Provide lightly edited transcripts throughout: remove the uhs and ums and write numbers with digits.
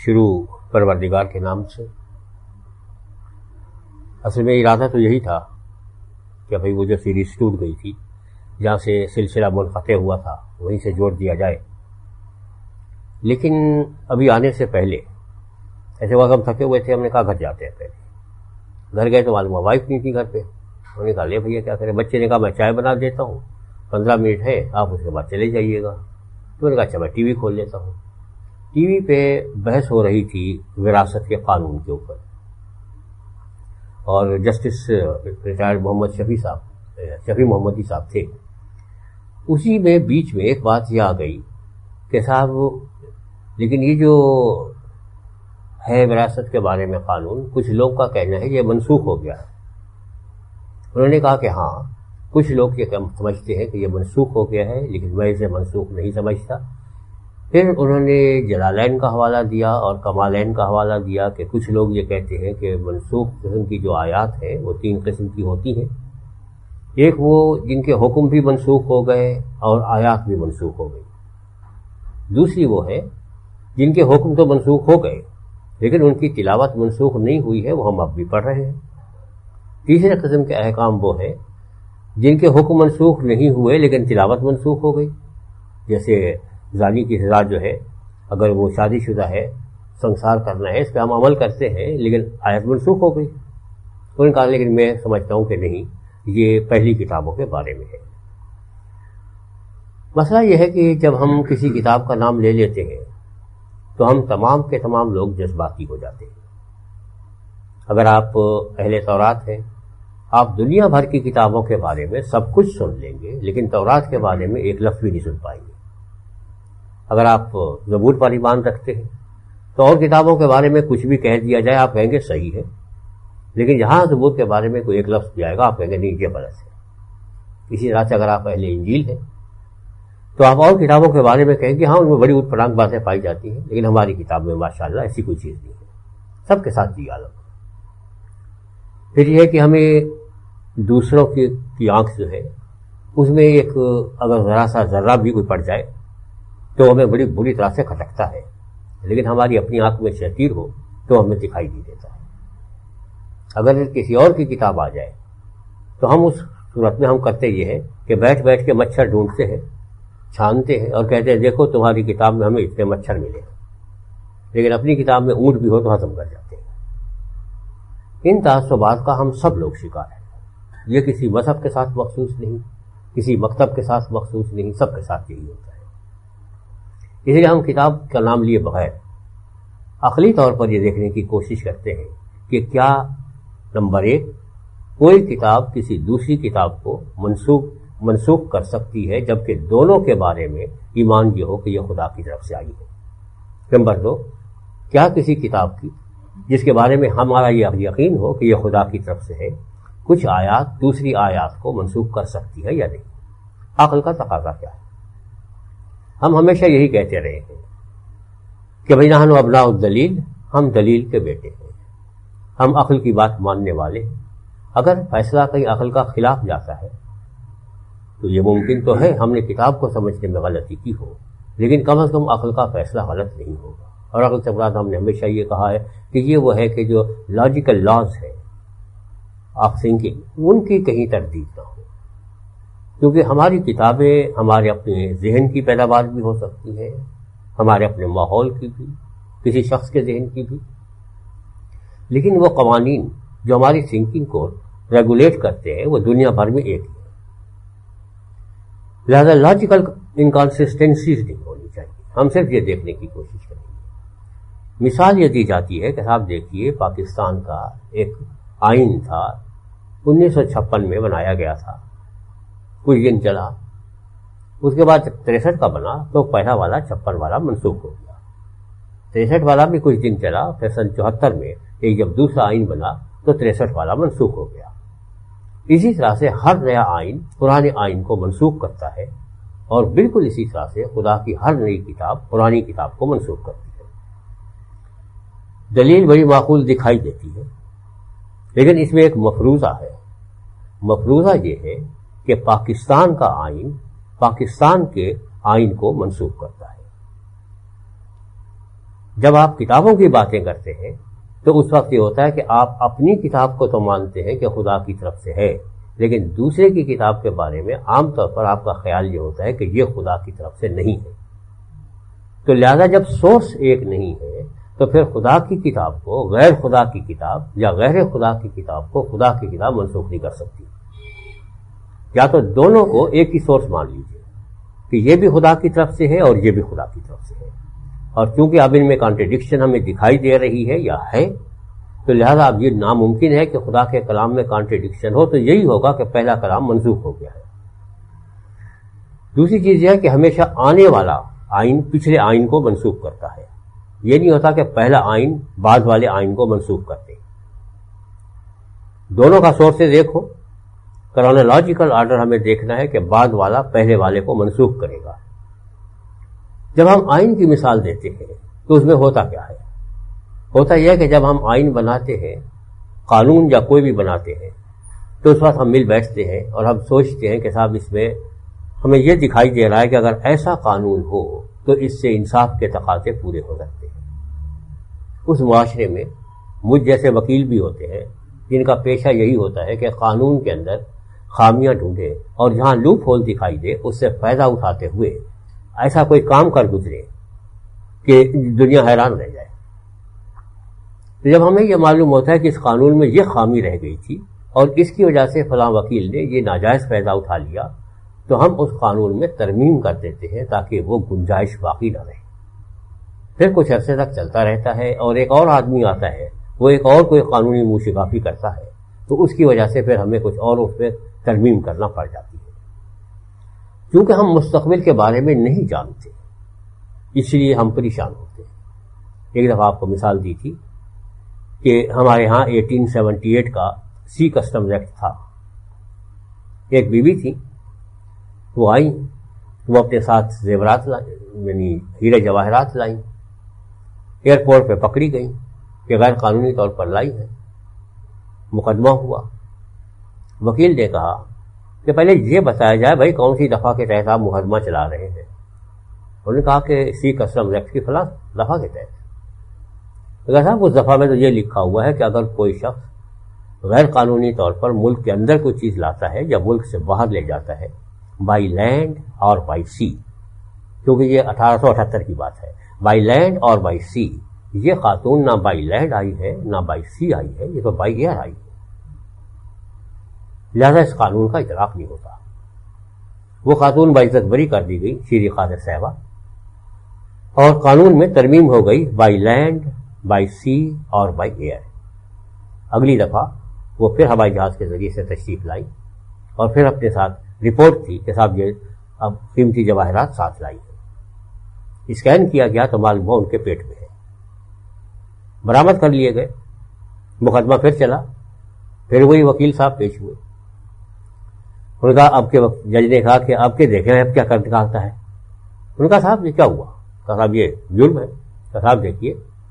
شروع پروردگار کے نام سے۔ اصل میں ارادہ تو یہی تھا کہ بھئی وہ جو سیریز ٹوٹ گئی تھی، جہاں سے سلسلہ منقطع ہوا تھا، وہیں سے جوڑ دیا جائے۔ لیکن ابھی آنے سے پہلے ایسے وقت ہم تھکے ہوئے تھے، ہم نے کہا گھر جاتے ہیں پہلے۔ گھر گئے تو معلوم وائف نہیں تھی گھر پہ۔ انہوں نے کہا لے بھیا کیا کریں، بچے نے کہا میں چائے بنا دیتا ہوں، 15 منٹ ہے، آپ اس کے بعد چلے جائیے گا۔ تو نے کہا اچھا میں ٹی وی کھول لیتا ہوں۔ ٹی وی پہ بحث ہو رہی تھی وراثت کے قانون کے اوپر، اور جسٹس ریٹائرڈ محمد شفیع محمدی صاحب تھے۔ اسی میں بیچ میں ایک بات یہ آ گئی کہ صاحب لیکن یہ جو ہے وراثت کے بارے میں قانون، کچھ لوگ کا کہنا ہے یہ منسوخ ہو گیا ہے۔ انہوں نے کہا کہ ہاں کچھ لوگ یہ سمجھتے ہیں کہ یہ منسوخ ہو گیا ہے، لیکن میں اسے منسوخ نہیں سمجھتا۔ پھر انہوں نے جلالین کا حوالہ دیا اور کمالین کا حوالہ دیا کہ کچھ لوگ یہ کہتے ہیں کہ منسوخ قسم کی جو آیات ہیں وہ 3 قسم کی ہوتی ہیں۔ ایک وہ جن کے حکم بھی منسوخ ہو گئے اور آیات بھی منسوخ ہو گئی۔ دوسری وہ ہے جن کے حکم تو منسوخ ہو گئے لیکن ان کی تلاوت منسوخ نہیں ہوئی ہے، وہ ہم اب بھی پڑھ رہے ہیں۔ تیسرے قسم کے احکام وہ ہیں جن کے حکم منسوخ نہیں ہوئے لیکن تلاوت منسوخ ہو گئی، جیسے زانی کی سزا جو ہے، اگر وہ شادی شدہ ہے، سنسار کرنا ہے، اس پہ ہم عمل کرتے ہیں لیکن آیت منسوخ ہو گئی۔ انہوں نے کہا لیکن میں سمجھتا ہوں کہ نہیں، یہ پہلی کتابوں کے بارے میں ہے۔ مسئلہ یہ ہے کہ جب ہم کسی کتاب کا نام لے لیتے ہیں تو ہم تمام کے تمام لوگ جذباتی ہو جاتے ہیں۔ اگر آپ اہل تورات ہیں، آپ دنیا بھر کی کتابوں کے بارے میں سب کچھ سن لیں گے لیکن تورات کے بارے میں ایک لفظ بھی نہیں سن پائیں گے۔ اگر آپ زبور پر ایمان رکھتے ہیں تو اور کتابوں کے بارے میں کچھ بھی کہہ دیا جائے آپ کہیں گے صحیح ہے، لیکن جہاں زبور کے بارے میں کوئی ایک لفظ بھی آئے گا آپ کہیں گے نہیں یہ غلط ہے۔ اسی طرح سے اگر آپ اہل انجیل ہیں تو آپ اور کتابوں کے بارے میں کہیں گے ہاں ان میں بڑی اوٹ پڑانگ باتیں پائی جاتی ہیں، لیکن ہماری کتاب میں ماشاءاللہ ایسی کوئی چیز نہیں ہے۔ سب کے ساتھ یہ عالم۔ پھر یہ ہے کہ ہمیں دوسروں کی آنکھ جو ہے اس میں ایک اگر ذرا سا ذرہ بھی کوئی پڑ جائے تو ہمیں بڑی بری طرح سے کھٹکتا ہے، لیکن ہماری اپنی آنکھ میں شتیر ہو تو ہمیں دکھائی نہیں دیتا ہے۔ اگر کسی اور کی کتاب آ جائے تو ہم اس صورت میں ہم کرتے یہ ہے کہ بیٹھ بیٹھ کے مچھر ڈھونڈتے ہیں، چھانتے ہیں اور کہتے ہیں دیکھو تمہاری کتاب میں ہمیں اتنے مچھر ملے، لیکن اپنی کتاب میں اونٹ بھی ہو تو ہضم کر جاتے ہیں۔ ان تعصبات کا ہم سب لوگ شکار ہیں۔ یہ کسی مذہب کے ساتھ مخصوص نہیں، کسی مکتب کے ساتھ مخصوص نہیں، سب کے ساتھ یہی ہوتا ہے۔ اس لیے ہم کتاب کا نام لیے بغیر عقلی طور پر یہ دیکھنے کی کوشش کرتے ہیں کہ کیا نمبر 1 کوئی کتاب کسی دوسری کتاب کو منسوخ کر سکتی ہے جبکہ دونوں کے بارے میں ایمان یہ ہو کہ یہ خدا کی طرف سے آئی ہے۔ نمبر 2 کیا کسی کتاب کی جس کے بارے میں ہمارا یہ یقین ہو کہ یہ خدا کی طرف سے ہے، کچھ آیات دوسری آیات کو منسوخ کر سکتی ہے یا نہیں؟ عقل کا تقاضا کیا ہے؟ ہم ہمیشہ یہی کہتے رہے ہیں کہ بھئی نحن ابناء الدلیل، ہم دلیل کے بیٹے ہیں، ہم عقل کی بات ماننے والے ہیں۔ اگر فیصلہ کہیں عقل کا خلاف جاتا ہے تو یہ ممکن تو ہے ہم نے کتاب کو سمجھنے میں غلطی کی ہو، لیکن کم از کم عقل کا فیصلہ غلط نہیں ہوگا۔ اور عقل سے مراد ہم نے ہمیشہ یہ کہا ہے کہ یہ وہ ہے کہ جو لاجیکل لاز ہے آف تھنکنگ، ان کی کہیں تردید نہ ہو، کیونکہ ہماری کتابیں ہمارے اپنے ذہن کی پیداوار بھی ہو سکتی ہیں، ہمارے اپنے ماحول کی بھی، کسی شخص کے ذہن کی بھی، لیکن وہ قوانین جو ہماری تھنکنگ کو ریگولیٹ کرتے ہیں وہ دنیا بھر میں ایک ہی ہے۔ لہذا لاجیکل انکانسسٹنسیز نہیں ہونی چاہیے، ہم صرف یہ دیکھنے کی کوشش کریں گے۔ مثال یہ دی جاتی ہے کہ آپ دیکھیے پاکستان کا ایک آئین تھا، 1956 میں بنایا گیا تھا، کچھ دن چلا، اس کے بعد 63 کا بنا تو پہلا والا 56 والا منسوخ ہو گیا، 63 والا بھی کچھ دن چلا، پھر سن 74 میں ایک جب دوسرا آئین بنا تو 63 والا منسوخ ہو گیا۔ اسی طرح سے ہر نیا آئین پرانے آئین کو منسوخ کرتا ہے، اور بالکل اسی طرح سے خدا کی ہر نئی کتاب پرانی کتاب کو منسوخ کرتی ہے۔ دلیل بڑی معقول دکھائی دیتی ہے، لیکن اس میں ایک مفروضہ ہے۔ مفروضہ یہ ہے کہ پاکستان کا آئین پاکستان کے آئین کو منسوخ کرتا ہے۔ جب آپ کتابوں کی باتیں کرتے ہیں تو اس وقت یہ ہوتا ہے کہ آپ اپنی کتاب کو تو مانتے ہیں کہ خدا کی طرف سے ہے، لیکن دوسرے کی کتاب کے بارے میں عام طور پر آپ کا خیال یہ ہوتا ہے کہ یہ خدا کی طرف سے نہیں ہے۔ تو لہذا جب سورس ایک نہیں ہے تو پھر خدا کی کتاب کو غیر خدا کی کتاب یا غیر خدا کی کتاب کو خدا کی کتاب منسوخ نہیں کر سکتی۔ یا تو دونوں کو ایک ہی سورس مان لیجیے کہ یہ بھی خدا کی طرف سے ہے اور یہ بھی خدا کی طرف سے ہے، اور چونکہ اب ان میں کانٹرڈکشن ہمیں دکھائی دے رہی ہے یا ہے، تو لہذا اب یہ ناممکن ہے کہ خدا کے کلام میں کانٹرڈکشن ہو، تو یہی ہوگا کہ پہلا کلام منسوخ ہو گیا ہے۔ دوسری چیز یہ ہے کہ ہمیشہ آنے والا آئین پچھلے آئین کو منسوخ کرتا ہے، یہ نہیں ہوتا کہ پہلا آئین بعد والے آئین کو منسوخ کرتے۔ دونوں کا سورسز ایک ہو، کرونالوجیکل آرڈر ہمیں دیکھنا ہے کہ بعد والا پہلے والے کو منسوخ کرے گا۔ جب ہم آئین کی مثال دیتے ہیں تو اس میں ہوتا کیا ہے؟ ہوتا یہ ہے کہ جب ہم آئین بناتے ہیں، قانون یا کوئی بھی بناتے ہیں، تو اس وقت ہم مل بیٹھتے ہیں اور ہم سوچتے ہیں کہ صاحب اس میں ہمیں یہ دکھائی دے رہا ہے کہ اگر ایسا قانون ہو تو اس سے انصاف کے تقاضے پورے ہو سکتے ہیں۔ اس معاشرے میں مجھ جیسے وکیل بھی ہوتے ہیں جن کا پیشہ یہی ہوتا ہے کہ قانون کے اندر خامیاں ڈھونڈے اور جہاں لوپ ہول دکھائی دے اس سے فائدہ اٹھاتے ہوئے ایسا کوئی کام کر گزرے کہ دنیا حیران رہ جائے۔ تو جب ہمیں یہ معلوم ہوتا ہے کہ اس قانون میں یہ خامی رہ گئی تھی اور اس کی وجہ سے فلاں وکیل نے یہ ناجائز فائدہ اٹھا لیا، تو ہم اس قانون میں ترمیم کر دیتے ہیں تاکہ وہ گنجائش باقی نہ رہے۔ پھر کچھ عرصے تک چلتا رہتا ہے اور ایک اور آدمی آتا ہے، وہ ایک اور کوئی قانونی موشگافی کرتا ہے، تو اس کی وجہ سے پھر ہمیں کچھ اور اس پہ ترمیم کرنا پڑ جاتی ہے۔ کیونکہ ہم مستقبل کے بارے میں نہیں جانتے، اس لیے ہم پریشان ہوتے ہیں۔ ایک دفعہ آپ کو مثال دی تھی کہ ہمارے ہاں 1878 کا سی کسٹمز ایکٹ تھا۔ ایک بیوی تھی، وہ آئیں، وہ اپنے ساتھ زیورات یعنی ہیرے جواہرات لائیں، ایئرپورٹ پہ پکڑی گئیں کہ غیر قانونی طور پر لائی ہیں۔ مقدمہ ہوا، وکیل نے کہا کہ پہلے یہ بتایا جائے بھائی کون سی دفعہ کے تحت آپ مقدمہ چلا رہے ہیں۔ انہوں نے کہا کہ سی کسٹمز ایکٹ کی فلاں دفعہ کے تحت۔ کہا صاحب اس دفعہ میں تو یہ لکھا ہوا ہے کہ اگر کوئی شخص غیر قانونی طور پر ملک کے اندر کوئی چیز لاتا ہے یا ملک سے باہر لے جاتا ہے، بائی لینڈ اور بائی سی، کیونکہ یہ 1878 کی بات ہے، بائی لینڈ اور بائی سی، یہ خاتون نہ بائی لینڈ آئی ہے نہ بائی سی آئی ہے، یہ تو بائی ایئر آئی ہے، لہذا اس قانون کا اطلاق نہیں ہوتا۔ وہ خاتون باعزت بری کر دی گئی، شیری قادر صاحبہ، اور قانون میں ترمیم ہو گئی بائی لینڈ، بائی سی اور بائی ایئر۔ اگلی دفعہ وہ پھر ہوائی جہاز کے ذریعے سے تشریف لائی اور پھر اپنے ساتھ رپورٹ تھی کہ صاحب یہ اب قیمتی جواہرات ساتھ لائی ہیں۔ اسکین کیا گیا تو معلوم ہوا ان کے پیٹ میں ہے، برآمد کر لیے گئے۔ مقدمہ پھر چلا، پھر وہی وکیل صاحب پیش ہوئے۔ انہوں نے کہا اب کے جج نے کہا کہ اب کے دیکھیں اب کیا کر دکھاتا ہے۔ انہوں نے کہا صاحب یہ کیا ہوا؟ کہا صاحب یہ جرم ہے۔ کہا صاحب دیکھیے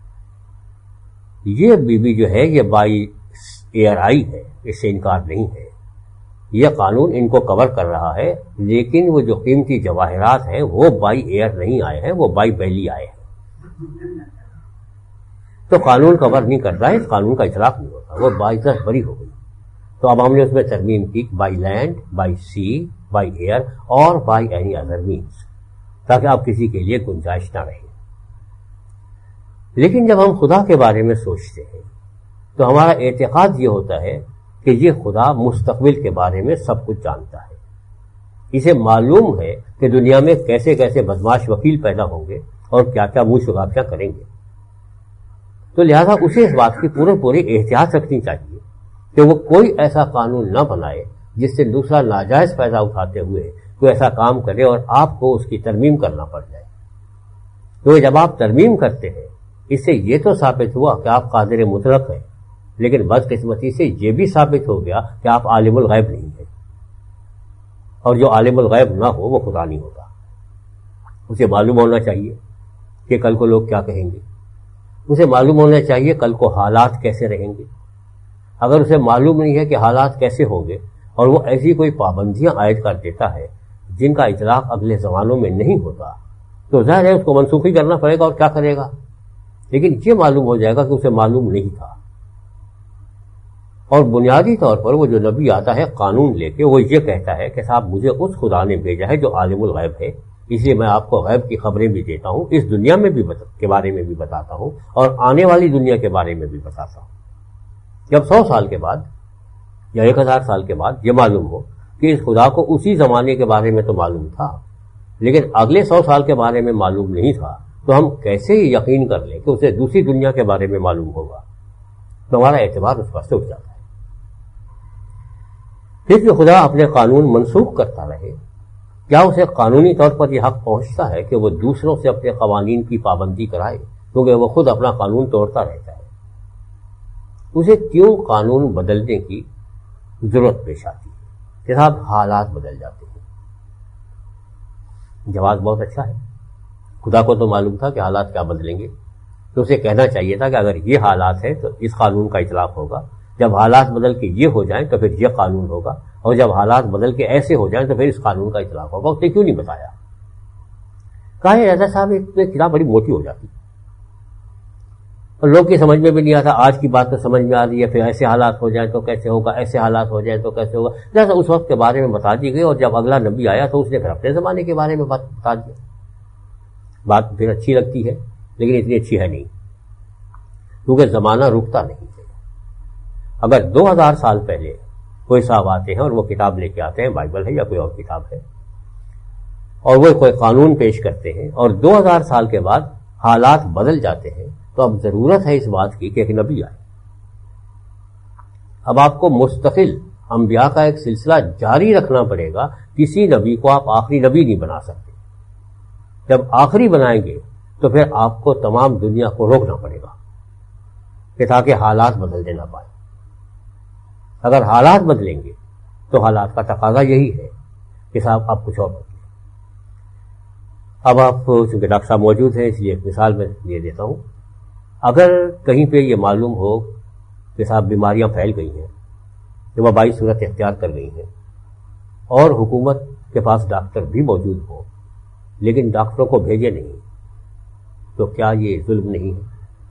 یہ بیوی جو ہے یہ بائی ایئر آئی ہے، اس سے انکار نہیں ہے، یہ قانون ان کو کور کر رہا ہے، لیکن وہ جو قیمتی جواہرات ہیں وہ بائی ایئر نہیں آئے ہیں، وہ بائی بیلی آئے ہیں۔ تو قانون کور نہیں کرتا ہے، اس قانون کا اطلاق نہیں ہوتا، وہ باعزت بری ہو گئی۔ تو اب ہم نے اس میں ترمیم کی by land, by sea, by air اور بائی اینی ادر مینس، تاکہ اب کسی کے لیے گنجائش نہ رہے۔ لیکن جب ہم خدا کے بارے میں سوچتے ہیں تو ہمارا اعتقاد یہ ہوتا ہے کہ یہ خدا مستقبل کے بارے میں سب کچھ جانتا ہے، اسے معلوم ہے کہ دنیا میں کیسے کیسے بدماش وکیل پیدا ہوں گے اور کیا کیا منہ شگافیاں کریں گے۔ تو لہذا اسے اس بات کی پوری احتیاط رکھنی چاہیے کہ وہ کوئی ایسا قانون نہ بنائے جس سے دوسرا ناجائز فائدہ اٹھاتے ہوئے کوئی ایسا کام کرے اور آپ کو اس کی ترمیم کرنا پڑ جائے۔ تو جب آپ ترمیم کرتے ہیں اس سے یہ تو ثابت ہوا کہ آپ قادر مطلق ہیں، لیکن بدقسمتی سے یہ بھی ثابت ہو گیا کہ آپ عالم الغیب نہیں ہیں، اور جو عالم الغیب نہ ہو وہ خدا نہیں ہوتا۔ اسے معلوم ہونا چاہیے کہ کل کو لوگ کیا کہیں گے، اسے معلوم ہونا چاہیے کل کو حالات کیسے رہیں گے۔ اگر اسے معلوم نہیں ہے کہ حالات کیسے ہوں گے اور وہ ایسی کوئی پابندیاں عائد کر دیتا ہے جن کا اطلاق اگلے زمانوں میں نہیں ہوتا، تو ظاہر ہے اس کو منسوخی کرنا پڑے گا، اور کیا کرے گا؟ لیکن یہ معلوم ہو جائے گا کہ اسے معلوم نہیں تھا. اور بنیادی طور پر وہ جو نبی آتا ہے قانون لے کے، وہ یہ کہتا ہے کہ صاحب مجھے اس خدا نے بھیجا ہے جو عالم الغیب ہے، اس لیے میں آپ کو غیب کی خبریں بھی دیتا ہوں، اس دنیا میں بھی کے بارے میں بھی بتاتا ہوں اور آنے والی دنیا کے بارے میں بھی بتاتا ہوں. جب 100 سال کے بعد یا 1000 سال کے بعد یہ معلوم ہو کہ اس خدا کو اسی زمانے کے بارے میں تو معلوم تھا لیکن اگلے 100 سال کے بارے میں معلوم نہیں تھا، تو ہم کیسے یقین کر لیں کہ اسے دوسری دنیا کے بارے میں معلوم ہوگا؟ تو ہمارا اعتبار اس وقت سے اٹھ جاتا ہے. پھر جو خدا اپنے قانون منسوخ کرتا رہے، کیا اسے قانونی طور پر یہ حق پہنچتا ہے کہ وہ دوسروں سے اپنے قوانین کی پابندی کرائے، کیونکہ وہ خود اپنا قانون توڑتا رہتا ہے؟ اسے کیوں قانون بدلنے کی ضرورت پیش آتی ہے کہ صاحب حالات بدل جاتے ہیں؟ جواب بہت اچھا ہے. خدا کو تو معلوم تھا کہ حالات کیا بدلیں گے، تو اسے کہنا چاہیے تھا کہ اگر یہ حالات ہے تو اس قانون کا اطلاق ہوگا، جب حالات بدل کے یہ ہو جائیں تو پھر یہ قانون ہوگا، اور جب حالات بدل کے ایسے ہو جائیں تو پھر اس قانون کا اطلاق ہوگا. اس نے کیوں نہیں بتایا؟ کہا ہے رضا صاحب ایک کتاب بڑی موٹی ہو جاتی اور لوگ کی سمجھ میں بھی نہیں آتا. آج کی بات تو سمجھ میں آ رہی ہے، پھر ایسے حالات ہو جائیں تو کیسے ہوگا، ایسے حالات ہو جائیں تو کیسے ہوگا. جیسا اس وقت کے بارے میں بتا دی گئی، اور جب اگلا نبی آیا تو اس نے پھر اپنے زمانے کے بارے میں بتا دیا. بات پھر اچھی لگتی ہے لیکن اتنی اچھی ہے نہیں، کیونکہ زمانہ رکتا نہیں ہے. اگر 2000 سال پہلے کوئی صاحب آتے ہیں اور وہ کتاب لے کے آتے ہیں، بائبل ہے یا کوئی اور کتاب ہے، اور وہ کوئی قانون پیش کرتے ہیں اور 2000 سال کے بعد حالات بدل جاتے ہیں، تو اب ضرورت ہے اس بات کی کہ ایک نبی آئے. اب آپ کو مستقل انبیاء کا ایک سلسلہ جاری رکھنا پڑے گا. کسی نبی کو آپ آخری نبی نہیں بنا سکتے. جب آخری بنائیں گے تو پھر آپ کو تمام دنیا کو روکنا پڑے گا کہ تاکہ حالات بدلنے نہ پائیں. اگر حالات بدلیں گے تو حالات کا تقاضا یہی ہے کہ صاحب آپ کچھ اور بدلیں. اب آپ چونکہ ڈاکٹر صاحب موجود ہیں اس لیے ایک مثال میں دے دیتا ہوں. اگر کہیں پہ یہ معلوم ہو کہ صاحب بیماریاں پھیل گئی ہیں، کہ وبائی صورت اختیار کر گئی ہیں، اور حکومت کے پاس ڈاکٹر بھی موجود ہو لیکن ڈاکٹروں کو بھیجے نہیں، تو کیا یہ ظلم نہیں ہے؟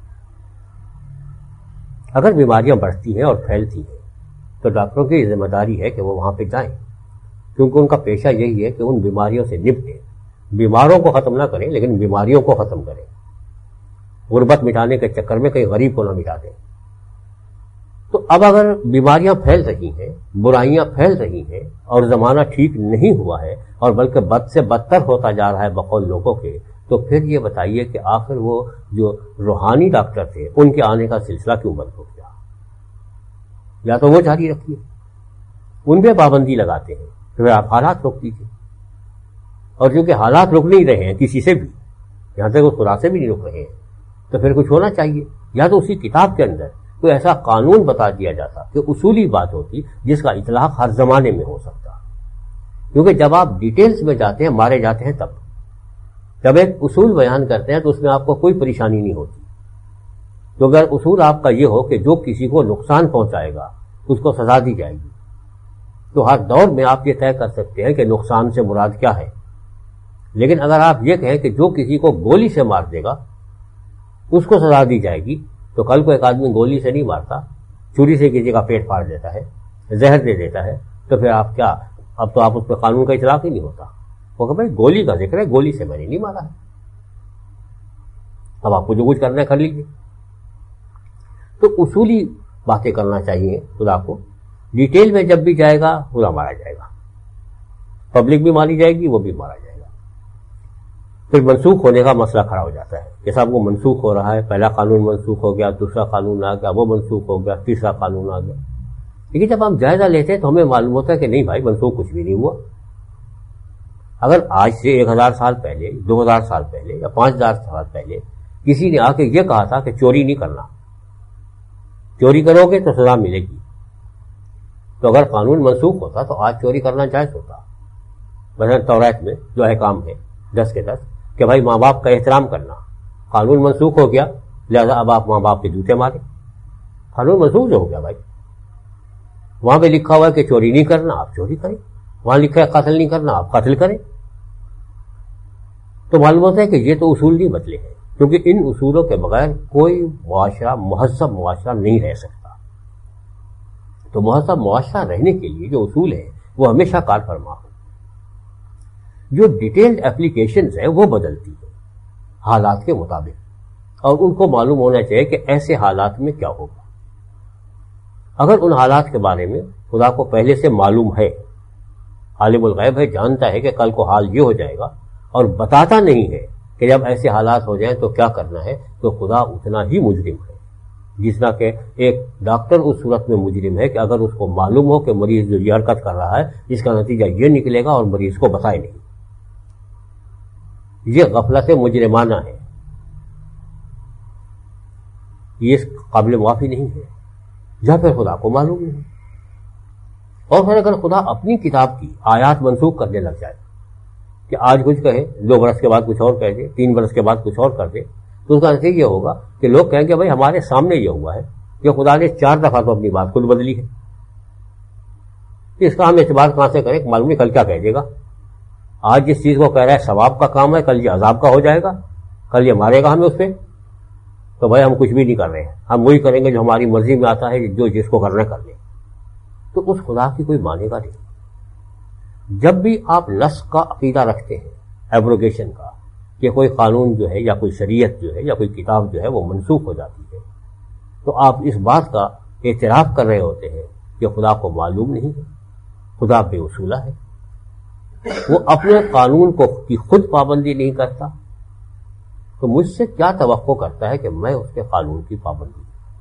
اگر بیماریاں بڑھتی ہیں اور پھیلتی ہیں تو ڈاکٹروں کی ذمہ داری ہے کہ وہ وہاں پہ جائیں، کیونکہ ان کا پیشہ یہی ہے کہ ان بیماریوں سے نپٹیں. بیماروں کو ختم نہ کریں لیکن بیماریوں کو ختم کریں. غربت مٹانے کے چکر میں کہیں غریب کو نہ مٹا دیں. تو اب اگر بیماریاں پھیل رہی ہیں، برائیاں پھیل رہی ہیں اور زمانہ ٹھیک نہیں ہوا ہے اور بلکہ بد سے بدتر ہوتا جا رہا ہے بقول لوگوں کے، تو پھر یہ بتائیے کہ آخر وہ جو روحانی ڈاکٹر تھے ان کے آنے کا سلسلہ کیوں بند ہو گیا؟ یا تو وہ جاری رکھیے، ان پہ پابندی لگاتے ہیں تو پھر آپ حالات روک دیجیے. اور چونکہ حالات رک نہیں رہے ہیں کسی سے بھی، یہاں تک اس خدا سے بھی نہیں رک رہے ہیں، تو پھر کچھ ہونا چاہیے. یا تو اسی کتاب کے اندر کوئی ایسا قانون بتا دیا جاتا کہ اصولی بات ہوتی جس کا اطلاق ہر زمانے میں ہو سکتا. کیونکہ جب آپ ڈیٹیلز میں جاتے ہیں، مارے جاتے ہیں، تب جب ایک اصول بیان کرتے ہیں تو اس میں آپ کو کوئی پریشانی نہیں ہوتی. تو اگر اصول آپ کا یہ ہو کہ جو کسی کو نقصان پہنچائے گا اس کو سزا دی جائے گی، تو ہر دور میں آپ یہ طے کر سکتے ہیں کہ نقصان سے مراد کیا ہے. لیکن اگر آپ یہ کہیں کہ جو کسی کو گولی سے مار دے گا اس کو سزا دی جائے گی، تو کل کو ایک آدمی گولی سے نہیں مارتا، چھری سے کسی کا پیٹ پھاڑ دیتا ہے، زہر دے دیتا ہے، تو پھر آپ کیا، اب تو آپ اس پہ قانون کا اطلاق ہی نہیں ہوتا. وہ کہ بھائی گولی کا ذکر ہے، گولی سے میں نے نہیں مارا ہے، اب آپ کو جو کچھ کرنا ہے کر لیجیے. تو اصولی باتیں کرنا چاہیے خدا کو. ڈیٹیل میں جب بھی جائے گا خدا مارا جائے گا، پبلک بھی ماری جائے گی، وہ بھی مارا جائے گا. پھر منسوخ ہونے کا مسئلہ کھڑا ہو جاتا ہے. جیسا آپ کو منسوخ ہو رہا ہے، پہلا قانون منسوخ ہو گیا، دوسرا قانون آ گیا، وہ منسوخ ہو گیا، تیسرا قانون آ گیا. لیکن جب ہم جائزہ لیتے ہیں تو ہمیں معلوم ہوتا ہے کہ نہیں بھائی، منسوخ کچھ بھی نہیں ہوا. اگر آج سے 1000 سال پہلے، 2000 سال پہلے یا 5000 سال پہلے کسی نے آ کے یہ کہا تھا کہ چوری نہیں کرنا، چوری کرو گے تو سزا ملے گی، تو اگر قانون منسوخ ہوتا تو آج چوری کرنا جائز ہوتا. مثلا توریت میں جو احکام ہے 10 کے 10 کہ بھائی ماں باپ کا احترام کرنا، قانون منسوخ ہو گیا، لہذا اب آپ ماں باپ کے جوتے ماریں. قانون منسوخ جو ہو گیا بھائی. وہاں پہ لکھا ہوا ہے کہ چوری نہیں کرنا، آپ چوری کریں. وہاں لکھا ہے قتل نہیں کرنا، آپ قتل کریں. تو معلوم ہوتا ہے کہ یہ تو اصول نہیں بدلے ہیں، کیونکہ ان اصولوں کے بغیر کوئی معاشرہ مہذب معاشرہ نہیں رہ سکتا. تو مہذب معاشرہ رہنے کے لیے جو اصول ہیں وہ ہمیشہ کار فرما ہو. جو ڈیٹیلڈ اپلیکیشنز ہیں وہ بدلتی ہیں حالات کے مطابق, اور ان کو معلوم ہونا چاہیے کہ ایسے حالات میں کیا ہوگا. اگر ان حالات کے بارے میں خدا کو پہلے سے معلوم ہے, عالم الغیب ہے, جانتا ہے کہ کل کو حال یہ ہو جائے گا, اور بتاتا نہیں ہے کہ جب ایسے حالات ہو جائیں تو کیا کرنا ہے, تو خدا اتنا ہی مجرم ہے جتنا کہ ایک ڈاکٹر اس صورت میں مجرم ہے کہ اگر اس کو معلوم ہو کہ مریض جو یہ حرکت کر رہا ہے اس کا نتیجہ یہ نکلے گا اور مریض کو بتائے نہیں. یہ غفلت مجرمانہ ہے, یہ قابل معافی نہیں ہے, یا پھر خدا کو معلوم نہیں. اور پھر اگر خدا اپنی کتاب کی آیات منسوخ کرنے لگ جائے کہ آج کچھ کہے 2 برس کے بعد کچھ اور کہہ دے, 3 برس کے بعد کچھ اور کر دے, تو اس کا نتیجہ یہ ہوگا کہ لوگ کہیں گے بھائی ہمارے سامنے یہ ہوا ہے کہ خدا نے 4 دفعہ تو اپنی بات خود بدلی ہے, اس کا ہم اعتبار کہاں سے کریں, معلوم نہیں کل کیا کہہ دے گا. آج جس چیز کو کہہ رہا ہے ثواب کا کام ہے, کل یہ عذاب کا ہو جائے گا, کل یہ مارے گا ہمیں اس پہ. تو بھائی ہم کچھ بھی نہیں کر رہے ہیں, ہم وہی کریں گے جو ہماری مرضی میں آتا ہے, جو جس کو کرنا کر لیں. تو اس خدا کی کوئی مانے گا نہیں. جب بھی آپ نسخ کا عقیدہ رکھتے ہیں, ایبروگیشن کا, کہ کوئی قانون جو ہے یا کوئی شریعت جو ہے یا کوئی کتاب جو ہے وہ منسوخ ہو جاتی ہے, تو آپ اس بات کا اعتراف کر رہے ہوتے ہیں کہ خدا کو معلوم نہیں ہے, خدا بے اصولہ ہے, وہ اپنے قانون کو کی خود پابندی نہیں کرتا, تو مجھ سے کیا توقع کرتا ہے کہ میں اس کے قانون کی پابندی.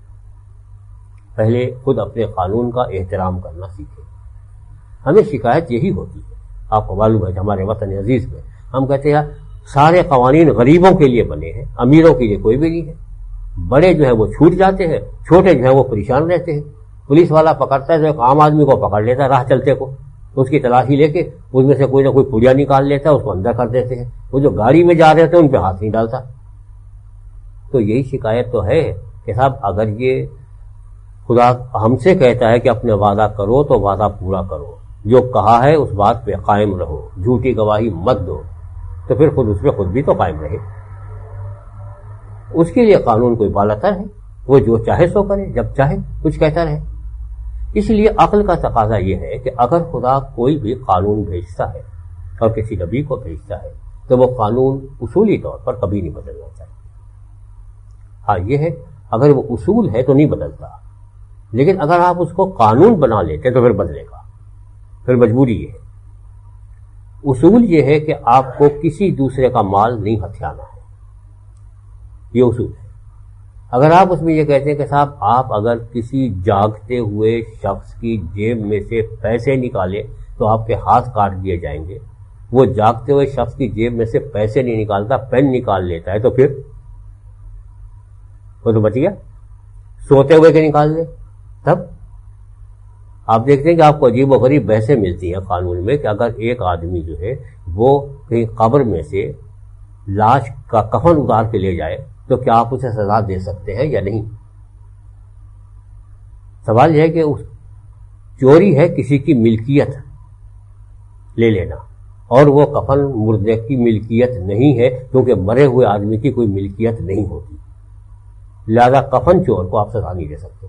پہلے خود اپنے قانون کا احترام کرنا سیکھیں. ہمیں شکایت یہی ہوتی ہے, آپ کو معلوم ہے کہ ہمارے وطن عزیز میں ہم کہتے ہیں سارے قوانین غریبوں کے لیے بنے ہیں, امیروں کے لیے کوئی بھی نہیں ہے. بڑے جو ہے وہ چھوٹ جاتے ہیں, چھوٹے جو ہے وہ پریشان رہتے ہیں. پولیس والا پکڑتا ہے تو ایک عام آدمی کو پکڑ لیتا ہے راہ چلتے کو, اس کی تلاشی لے کے اس میں سے کوئی نہ کوئی پڑیا نکال لیتا ہے, اس کو اندر کر دیتے ہیں. وہ جو گاڑی میں جا رہے تھے ان پہ ہاتھ نہیں ڈالتا. تو یہی شکایت تو ہے کہ صاحب اگر یہ خدا ہم سے کہتا ہے کہ اپنے وعدہ کرو تو وعدہ پورا کرو, جو کہا ہے اس بات پہ قائم رہو, جھوٹی گواہی مت دو, تو پھر خود اس پہ خود بھی تو قائم رہے. اس کے لیے قانون کوئی بالاتر ہے, وہ جو چاہے سو کرے, جب چاہے کچھ کہتا رہے. اس لیے عقل کا تقاضا یہ ہے کہ اگر خدا کوئی بھی قانون بھیجتا ہے اور کسی نبی کو بھیجتا ہے تو وہ قانون اصولی طور پر کبھی نہیں بدلنا چاہیے. ہاں یہ ہے اگر وہ اصول ہے تو نہیں بدلتا, لیکن اگر آپ اس کو قانون بنا لیتے تو پھر بدلے گا, پھر مجبوری یہ ہے. اصول یہ ہے کہ آپ کو کسی دوسرے کا مال نہیں ہتھیانا ہے, یہ اصول ہے. اگر آپ اس میں یہ کہتے ہیں کہ صاحب آپ اگر کسی جاگتے ہوئے شخص کی جیب میں سے پیسے نکالے تو آپ کے ہاتھ کاٹ دیے جائیں گے, وہ جاگتے ہوئے شخص کی جیب میں سے پیسے نہیں نکالتا, پین نکال لیتا ہے, تو پھر وہ تو بچ گیا. سوتے ہوئے کے نکال لے تب آپ دیکھتے ہیں کہ آپ کو عجیب و غریب بحثیں ملتی ہیں قانون میں کہ اگر ایک آدمی جو ہے وہ کہیں قبر میں سے لاش کا کفن اتار کے لے جائے تو کیا آپ اسے سزا دے سکتے ہیں یا نہیں. سوال یہ ہے کہ چوری ہے کسی کی ملکیت لے لینا, اور وہ کفن مردے کی ملکیت نہیں ہے کیونکہ مرے ہوئے آدمی کی کوئی ملکیت نہیں ہوتی, لہذا کفن چور کو آپ سزا نہیں دے سکتے.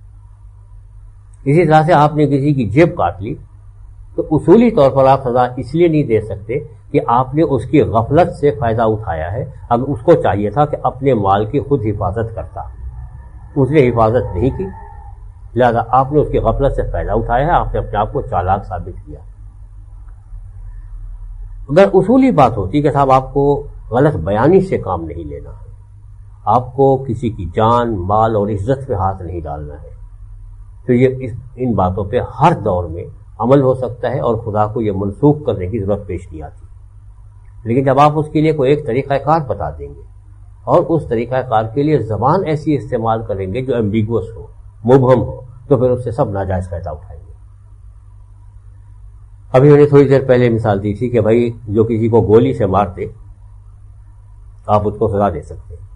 اسی طرح سے آپ نے کسی کی جیب کاٹ لی تو اصولی طور پر آپ سزا اس لیے نہیں دے سکتے کہ آپ نے اس کی غفلت سے فائدہ اٹھایا ہے. اب اس کو چاہیے تھا کہ اپنے مال کی خود حفاظت کرتا, اس نے حفاظت نہیں کی, لہذا آپ نے اس کی غفلت سے فائدہ اٹھایا ہے, آپ نے اپنے آپ کو چالاک ثابت کیا. اگر اصولی بات ہوتی کہ صاحب آپ کو غلط بیانی سے کام نہیں لینا ہے, آپ کو کسی کی جان مال اور عزت پہ ہاتھ نہیں ڈالنا ہے, تو یہ ان باتوں پہ ہر دور میں عمل ہو سکتا ہے اور خدا کو یہ منسوخ کرنے کی ضرورت پیش نہیں آتی. لیکن جب آپ اس کے لیے کوئی ایک طریقہ کار بتا دیں گے اور اس طریقہ کار کے لیے زبان ایسی استعمال کریں گے جو ایمبیگوس ہو, مبہم ہو, تو پھر اس سے سب ناجائز فائدہ اٹھائیں گے. ابھی میں نے تھوڑی دیر پہلے مثال دی تھی کہ بھائی جو کسی کو گولی سے مارتے آپ اس کو سزا دے سکتے ہیں.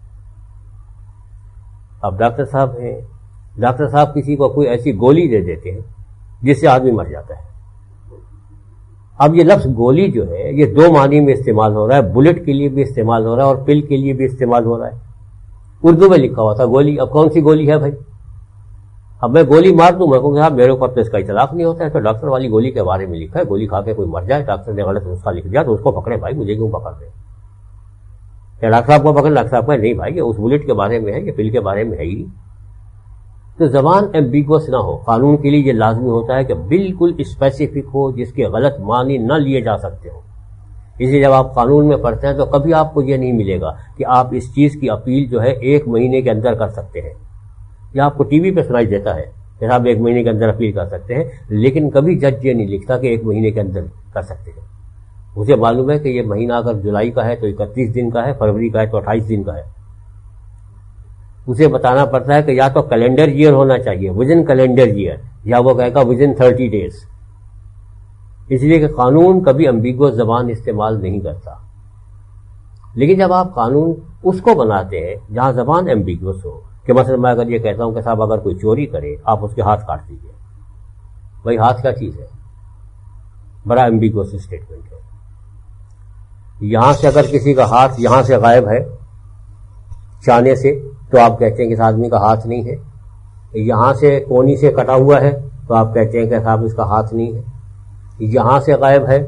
اب ڈاکٹر صاحب ہیں, ڈاکٹر صاحب کسی کو کوئی ایسی گولی دے دیتے ہیں جس سے آدمی مر جاتا ہے, اب یہ لفظ گولی جو ہے یہ دو معنی میں استعمال ہو رہا ہے، بلٹ کے لیے بھی استعمال ہو رہا ہے اور پل کے لیے بھی استعمال ہو رہا ہے. اردو میں لکھا ہوا تھا گولی، اب کون سی گولی ہے بھائی؟ اب میں گولی مار دوں، میں کہوں صاحب میرے اوپر تو اس کا اطلاق نہیں ہوتا ہے، تو ڈاکٹر والی گولی کے بارے میں لکھا ہے، گولی کھا کے کوئی مر جائے، ڈاکٹر نے غلط نسخہ لکھ دیا تو اس کو پکڑے بھائی، مجھے کیوں پکڑ رہے ہیں؟ کیا ڈاکٹر صاحب کو پکڑ؟ ڈاکٹر صاحب کا نہیں بھائی، یہ اس بلٹ کے بارے میں ہے، یہ پل کے بارے میں ہے ہی. تو زبان ایمبیگوس نہ ہو. قانون کے لیے یہ لازمی ہوتا ہے کہ بالکل اسپیسیفک ہو، جس کے غلط معنی نہ لیے جا سکتے ہو. اس لیے جب آپ قانون میں پڑھتے ہیں تو کبھی آپ کو یہ نہیں ملے گا کہ آپ اس چیز کی اپیل جو ہے 1 مہینے کے اندر کر سکتے ہیں. یا آپ کو ٹی وی پہ سنائی دیتا ہے کہ آپ 1 مہینے کے اندر اپیل کر سکتے ہیں، لیکن کبھی جج یہ نہیں لکھتا کہ 1 مہینے کے اندر کر سکتے ہیں. مجھے معلوم ہے کہ یہ مہینہ اگر جولائی کا ہے تو 31 دن کا ہے، فروری کا ہے تو 28 دن کا ہے. اسے بتانا پڑتا ہے کہ یا تو کیلنڈر ایئر ہونا چاہیے، ودن کیلنڈر ایئر، یا وہ کہے گا ودن 30 ڈیز. اس لیے کہ قانون کبھی امبیگوس زبان استعمال نہیں کرتا. لیکن جب آپ قانون اس کو بناتے ہیں جہاں زبان امبیگوس ہو، کہ مثلا میں اگر یہ کہتا ہوں کہ صاحب اگر کوئی چوری کرے آپ اس کے ہاتھ کاٹ دیجیے، بھائی ہاتھ کیا چیز ہے؟ بڑا امبیگوس اسٹیٹمنٹ ہے. یہاں سے اگر کسی کا ہاتھ یہاں سے غائب ہے چانے سے تو آپ کہتے ہیں کہ اس آدمی کا ہاتھ نہیں ہے. یہاں سے کونی سے کٹا ہوا ہے تو آپ کہتے ہیں کہ صاحب اس کا ہاتھ نہیں ہے. یہاں سے غائب ہے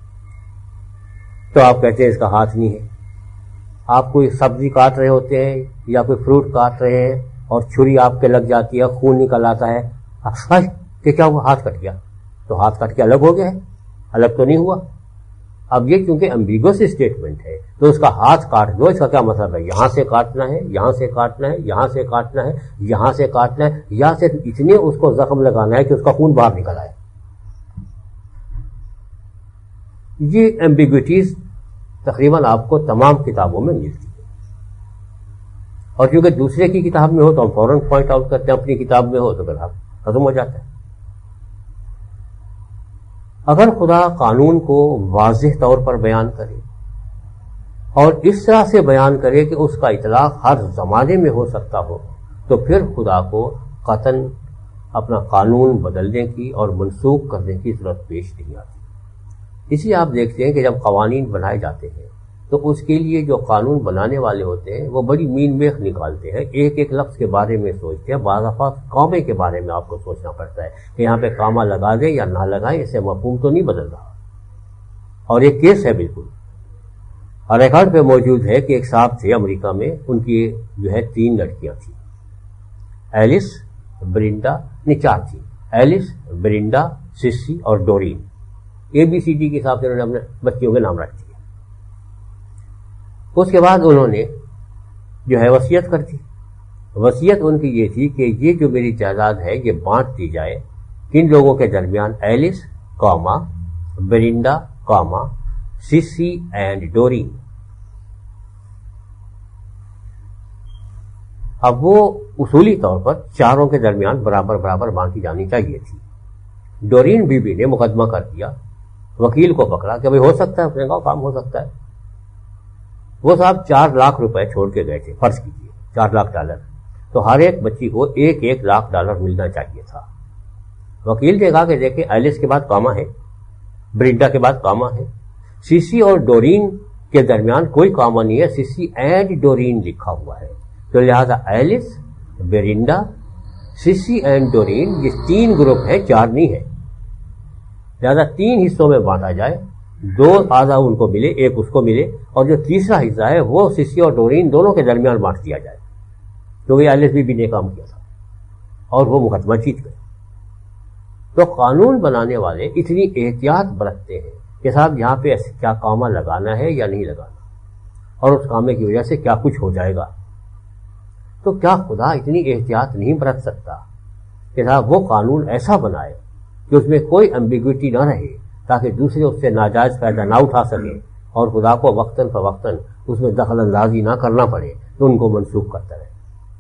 تو آپ کہتے ہیں اس کا ہاتھ نہیں ہے. آپ کوئی سبزی کاٹ رہے ہوتے ہیں یا کوئی فروٹ کاٹ رہے ہیں اور چھری آپ کے لگ جاتی ہے، خون نکل آتا ہے، کہ کیا وہ ہاتھ کٹ گیا؟ تو ہاتھ کٹ کے الگ ہو گیا ہے؟ الگ تو نہیں ہوا. اب یہ کیونکہ امبیگوس اسٹیٹمنٹ ہے تو اس کا ہاتھ کاٹ دو. اس کا کیا مطلب ہے؟ یہاں سے کاٹنا ہے، یہاں سے کاٹنا ہے، یہاں سے کاٹنا ہے، یہاں سے کاٹنا ہے، یا صرف اتنے اس کو زخم لگانا ہے کہ اس کا خون باہر نکل آئے. یہ ایمبیگوٹیز تقریباً آپ کو تمام کتابوں میں ملتی ہے، اور کیونکہ دوسرے کی کتاب میں ہو تو ہم فوراً پوائنٹ آؤٹ کرتے ہیں، اپنی کتاب میں ہو تو پھر آپ ختم ہو جاتا ہے. اگر خدا قانون کو واضح طور پر بیان کرے اور اس طرح سے بیان کرے کہ اس کا اطلاق ہر زمانے میں ہو سکتا ہو، تو پھر خدا کو قطعاً اپنا قانون بدلنے کی اور منسوخ کرنے کی ضرورت پیش نہیں آتی. اس لیے آپ دیکھتے ہیں کہ جب قوانین بنائے جاتے ہیں تو اس کے لیے جو قانون بنانے والے ہوتے ہیں وہ بڑی مین میخ نکالتے ہیں، ایک ایک لفظ کے بارے میں سوچتے ہیں. بعض اوقات کامے کے بارے میں آپ کو سوچنا پڑتا ہے کہ یہاں پہ کاما لگا دیں یا نہ لگائیں، اس سے مفہوم تو نہیں بدل رہا. اور ایک کیس ہے بالکل، اور ریکارڈ پہ موجود ہے کہ ایک صاحب تھے امریکہ میں، ان کی جو ہے 3 لڑکیاں تھیں، ایلس، برینڈا، نہیں 4 تھیں، ایلس، برینڈا، سسی اور ڈورین. ABCD کے حساب سے انہوں نے اپنے بچیوں کے نام رکھ دیے. اس کے بعد انہوں نے جو ہے وصیت کر دی. وصیت ان کی یہ تھی کہ یہ جو میری جائیداد ہے یہ بانٹ دی جائے کن لوگوں کے درمیان؟ Else, Cama, Brenda, Cama, Sassi and ڈورین. اب وہ اصولی طور پر چاروں کے درمیان برابر برابر بانٹی جانی چاہیے تھی. ڈورین بی نے مقدمہ کر دیا، وکیل کو پکڑا کہ بھئی ہو سکتا ہے، اس نے کہا کام ہو سکتا ہے. وہ صاحب 4 لاکھ روپے چھوڑ کے گئے تھے، فرض کیجیے $4 لاکھ، تو ہر ایک بچی کو $1 لاکھ ملنا چاہیے تھا. وکیل نے کہا کہ دیکھیں ایلس کے بعد کاما ہے، برینڈا کے بعد کاما ہے، سیسی اور ڈورین کے درمیان کوئی کاما نہیں ہے، سیسی اینڈ ڈورین لکھا ہوا ہے. تو لہذا Alice, Brenda, Sissy and Doreen یہ 3 گروپ ہیں، 4 نہیں ہے. لہذا 3 حصوں میں بانٹا جائے، 2 آدھا ان کو ملے، 1 اس کو ملے، اور جو تیسرا حصہ ہے وہ سسی اور ڈورین دونوں کے درمیان بانٹ دیا جائے، کیونکہ ایلس بی نے کام کیا تھا اور وہ مقدمہ جیت گئے. تو قانون بنانے والے اتنی احتیاط برتتے ہیں کہ صاحب یہاں پہ کیا کاما لگانا ہے یا نہیں لگانا، اور اس کامے کی وجہ سے کیا کچھ ہو جائے گا. تو کیا خدا اتنی احتیاط نہیں برت سکتا کہ صاحب وہ قانون ایسا بنائے کہ اس میں کوئی ایمبیگوٹی نہ رہے تاکہ دوسرے اس سے ناجائز فائدہ نہ اٹھا سکیں اور خدا کو وقتاً فوقتاً اس میں دخل اندازی نہ کرنا پڑے تو ان کو منسوخ کرتا رہے.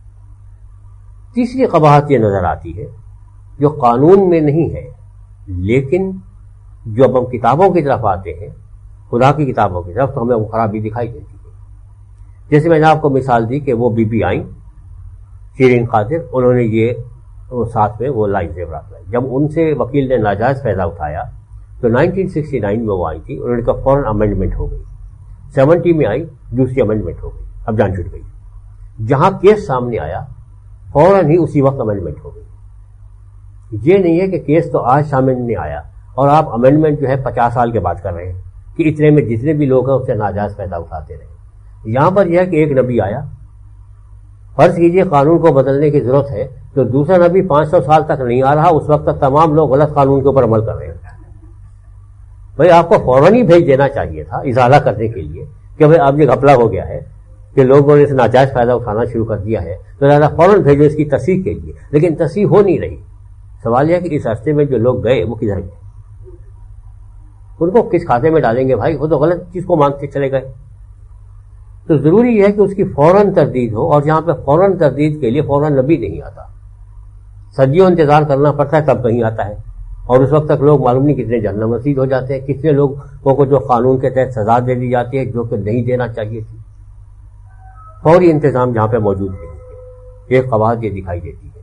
تیسری قباحت یہ نظر آتی ہے جو قانون میں نہیں ہے لیکن جو اب ہم کتابوں کی طرف آتے ہیں، خدا کی کتابوں کی طرف، تو ہمیں وہ خرابی دکھائی دیتی ہے. جیسے میں نے آپ کو مثال دی کہ وہ بی آئیں شیرین خاطر، انہوں نے یہ ساتھ میں وہ لائن زیورات لائی. جب ان سے وکیل نے ناجائز فائدہ اٹھایا تو 1969 میں وہ آئی تھی, انہوں نے کہا فوراً امینڈمنٹ ہو گئی. 70 میں آئی, دوسری امینڈمنٹ ہو گئی, اب جان چھوٹ گئی. جہاں کیس سامنے آیا فوراً ہی اسی وقت امینڈمنٹ ہو گئی. یہ نہیں ہے کہ کیس تو آج سامنے آیا اور آپ امینڈمنٹ جو ہے 50 سال کے بعد کر رہے ہیں کہ اتنے میں جتنے بھی لوگ ہیں اس سے ناجائز فائدہ اٹھاتے رہے. یہاں پر یہ ہے کہ ایک نبی آیا, فرض کیجئے قانون کو بدلنے کی ضرورت ہے تو دوسرا نبی 500 سال تک نہیں آ رہا, اس وقت تک تمام لوگ غلط قانون کے اوپر عمل کر رہے ہیں. بھائی آپ کو فوراً ہی بھیج دینا چاہیے تھا ازالہ کرنے کے لیے کہ بھائی آپ یہ گھپلا ہو گیا ہے کہ لوگوں نے اس ناجائز فائدہ اٹھانا شروع کر دیا ہے, تو لہٰذا فوراً بھیجو اس کی تصحیح کے لیے. لیکن تصحیح ہو نہیں رہی. سوال یہ ہے کہ اس راستے میں جو لوگ گئے وہ کدھر گئے, ان کو کس کھاتے میں ڈالیں گے بھائی؟ وہ تو غلط چیز کو مانگتے چلے گئے. تو ضروری ہے کہ اس کی فوراً تردید ہو, اور جہاں پہ فوراً تردید کے لیے فوراً نبی نہیں آتا, صدیوں انتظار کرنا پڑتا ہے تب کہیں آتا ہے, اور اس وقت تک لوگ معلوم نہیں کتنے جہنم رسید ہو جاتے ہیں, کتنے لوگوں کو جو قانون کے تحت سزا دے دی جاتی ہے جو کہ نہیں دینا چاہیے تھی. فوری انتظام جہاں پہ موجود نہیں ہے, ایک قواعد یہ دکھائی دیتی ہے.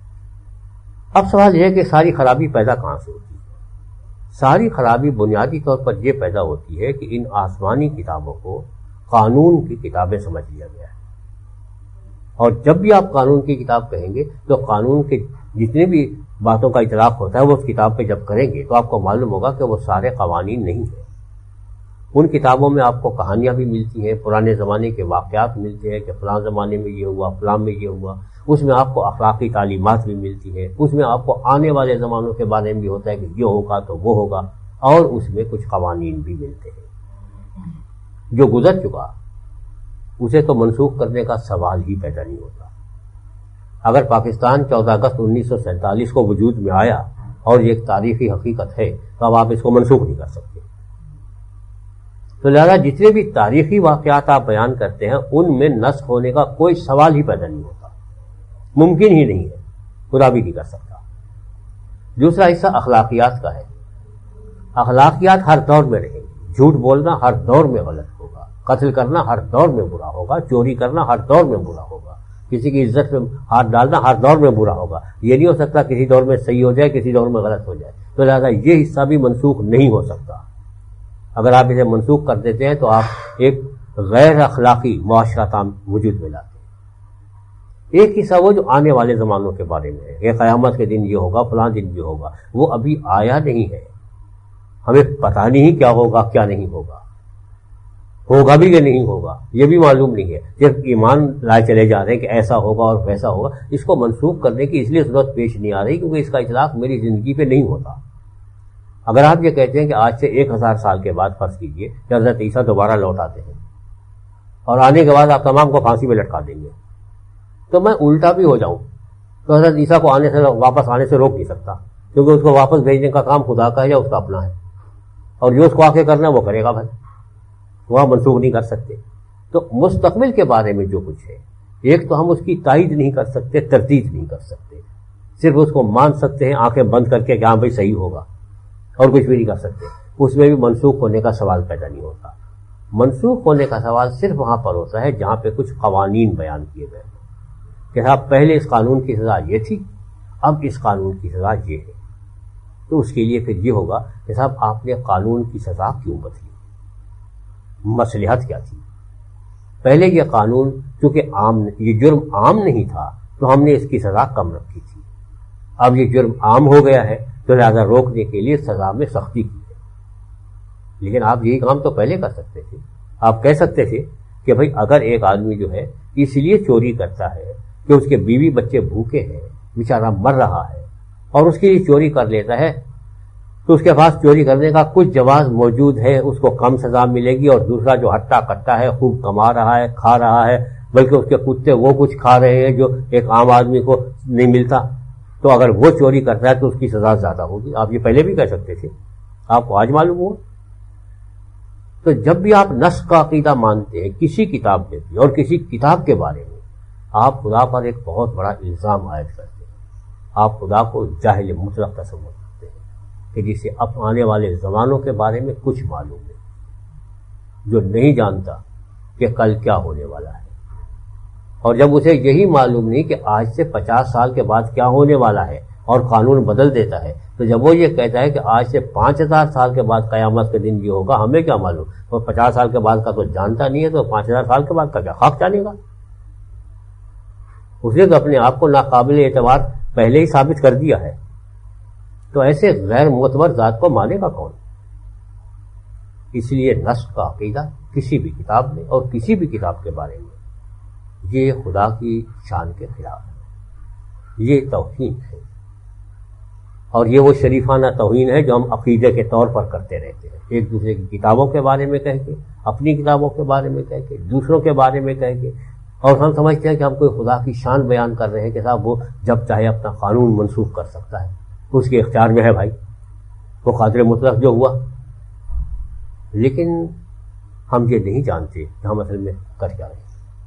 اب سوال یہ ہے کہ ساری خرابی پیدا کہاں سے ہوتی ہے؟ ساری خرابی بنیادی طور پر یہ پیدا ہوتی ہے کہ ان آسمانی کتابوں کو قانون کی کتابیں سمجھ لیا گیا ہے. اور جب بھی آپ قانون کی کتاب کہیں گے تو قانون کے جتنے بھی باتوں کا اطلاق ہوتا ہے وہ اس کتاب پہ جب کریں گے تو آپ کو معلوم ہوگا کہ وہ سارے قوانین نہیں ہیں. ان کتابوں میں آپ کو کہانیاں بھی ملتی ہیں, پرانے زمانے کے واقعات ملتے ہیں کہ فلاں زمانے میں یہ ہوا, فلاں میں یہ ہوا. اس میں آپ کو اخلاقی تعلیمات بھی ملتی ہیں, اس میں آپ کو آنے والے زمانوں کے بارے میں بھی ہوتا ہے کہ یہ ہوگا تو وہ ہوگا, اور اس میں کچھ قوانین بھی ملتے ہیں. جو گزر چکا اسے تو منسوخ کرنے کا سوال ہی پیدا نہیں ہوتا. اگر پاکستان 14 اگست 1947 کو وجود میں آیا اور یہ ایک تاریخی حقیقت ہے تو اب آپ اس کو منسوخ نہیں کر سکتے. تو لہذا جتنے بھی تاریخی واقعات آپ بیان کرتے ہیں ان میں نسخ ہونے کا کوئی سوال ہی پیدا نہیں ہوتا, ممکن ہی نہیں ہے, خدا بھی نہیں کر سکتا. دوسرا حصہ اخلاقیات کا ہے. اخلاقیات ہر دور میں رہیں گی. جھوٹ بولنا ہر دور میں غلط ہوگا, قتل کرنا ہر دور میں برا ہوگا, چوری کرنا ہر دور میں برا ہوگا, کسی کی عزت میں ہاتھ ڈالنا ہر دور میں برا ہوگا. یہ نہیں ہو سکتا کسی دور میں صحیح ہو جائے کسی دور میں غلط ہو جائے. تو لہذا یہ حصہ بھی منسوخ نہیں ہو سکتا. اگر آپ اسے منسوخ کر دیتے ہیں تو آپ ایک غیر اخلاقی معاشرہ وجود میں لاتے ہیں. ایک حصہ وہ جو آنے والے زمانوں کے بارے میں ہے, یہ قیامت کے دن یہ ہوگا, فلاں دن یہ ہوگا, وہ ابھی آیا نہیں ہے, ہمیں پتہ نہیں کیا ہوگا کیا نہیں ہوگا, ہوگا بھی کہ نہیں ہوگا یہ بھی معلوم نہیں ہے. صرف ایمان لائے چلے جا رہے ہیں کہ ایسا ہوگا اور ویسا ہوگا. اس کو منسوخ کرنے کی اس لیے ضرورت پیش نہیں آ رہی کیونکہ اس کا اطلاق میری زندگی پہ نہیں ہوتا. اگر آپ یہ کہتے ہیں کہ آج سے 1000 سال کے بعد فرض کیجئے کہ حضرت عیسیٰ دوبارہ لوٹ آتے ہیں اور آنے کے بعد آپ تمام کو پھانسی میں لٹکا دیں گے, تو میں الٹا بھی ہو جاؤں تو حضرت عیسیٰ کو واپس آنے سے روک نہیں سکتا, کیونکہ اس کو واپس بھیجنے کا کام خدا کا ہے یا اس کا اپنا ہے, اور جو اس کو آ کے کرنا وہ کرے گا بھائی, وہ منسوخ نہیں کر سکتے. تو مستقبل کے بارے میں جو کچھ ہے, ایک تو ہم اس کی تائید نہیں کر سکتے, تردید نہیں کر سکتے, صرف اس کو مان سکتے ہیں آنکھیں بند کر کے کہ ہاں بھائی صحیح ہوگا, اور کچھ بھی نہیں کر سکتے. اس میں بھی منسوخ ہونے کا سوال پیدا نہیں ہوتا. منسوخ ہونے کا سوال صرف وہاں پر ہوتا ہے جہاں پہ کچھ قوانین بیان کیے گئے کہ صاحب پہلے اس قانون کی سزا یہ تھی, اب اس قانون کی سزا یہ ہے. تو اس کے لیے پھر یہ ہوگا کہ صاحب آپ نے قانون کی سزا کیوں بدلی, مصلحت کیا تھی. پہلے یہ قانون چونکہ یہ جرم عام نہیں تھا تو ہم نے اس کی سزا کم رکھی تھی. اب یہ جرم عام ہو گیا ہے تو لہذا روکنے کے لیے سزا میں سختی کی ہے. لیکن آپ یہی کام تو پہلے کر سکتے تھے. آپ کہہ سکتے تھے کہ بھائی اگر ایک آدمی جو ہے اس لیے چوری کرتا ہے کہ اس کے بیوی بچے بھوکے ہیں, بیچارہ مر رہا ہے, اور اس کے لیے چوری کر لیتا ہے تو اس کے پاس چوری کرنے کا کچھ جواز موجود ہے, اس کو کم سزا ملے گی. اور دوسرا جو ہٹا کٹا ہے, خوب کما رہا ہے, کھا رہا ہے, بلکہ اس کے کتے وہ کچھ کھا رہے ہیں جو ایک عام آدمی کو نہیں ملتا, تو اگر وہ چوری کرتا ہے تو اس کی سزا زیادہ ہوگی. آپ یہ پہلے بھی کہہ سکتے تھے, آپ کو آج معلوم ہوا. تو جب بھی آپ نسخ کا عقیدہ مانتے ہیں کسی کتاب میں بھی اور کسی کتاب کے بارے میں, آپ خدا پر ایک بہت بڑا الزام عائد کرتے ہیں. آپ خدا کو جاہل مطلق تصور کرتے ہیں کہ جسے اب آنے والے زمانوں کے بارے میں کچھ معلوم ہے, جو نہیں جانتا کہ کل کیا ہونے والا ہے. اور جب اسے یہی معلوم نہیں کہ آج سے 50 سال کے بعد کیا ہونے والا ہے, اور قانون بدل دیتا ہے، تو جب وہ یہ کہتا ہے کہ آج سے 5000 سال کے بعد قیامت کے دن یہ ہوگا، ہمیں کیا معلوم؟ وہ 50 سال کے بعد کا تو جانتا نہیں ہے، تو 5000 سال کے بعد کا کیا خاک جانے گا؟ اس نے تو اپنے آپ کو ناقابل اعتبار پہلے ہی ثابت کر دیا ہے. تو ایسے غیر معتبر ذات کو مانے گا کون؟ اس لیے نسخ کا عقیدہ کسی بھی کتاب میں اور کسی بھی کتاب کے بارے میں یہ خدا کی شان کے خلاف ہے، یہ توہین ہے، اور یہ وہ شریفانہ توہین ہے جو ہم عقیدے کے طور پر کرتے رہتے ہیں، ایک دوسرے کی کتابوں کے بارے میں کہہ کے، اپنی کتابوں کے بارے میں کہہ کے، دوسروں کے بارے میں کہہ کے، اور ہم سمجھتے ہیں کہ ہم کوئی خدا کی شان بیان کر رہے ہیں کہ صاحب وہ جب چاہے اپنا قانون منسوخ کر سکتا ہے، اس کے اختیار میں ہے بھائی، وہ قادر مطلق جو ہوا. لیکن ہم یہ نہیں جانتے کہ ہم اصل میں کر کیا رہے ہیں.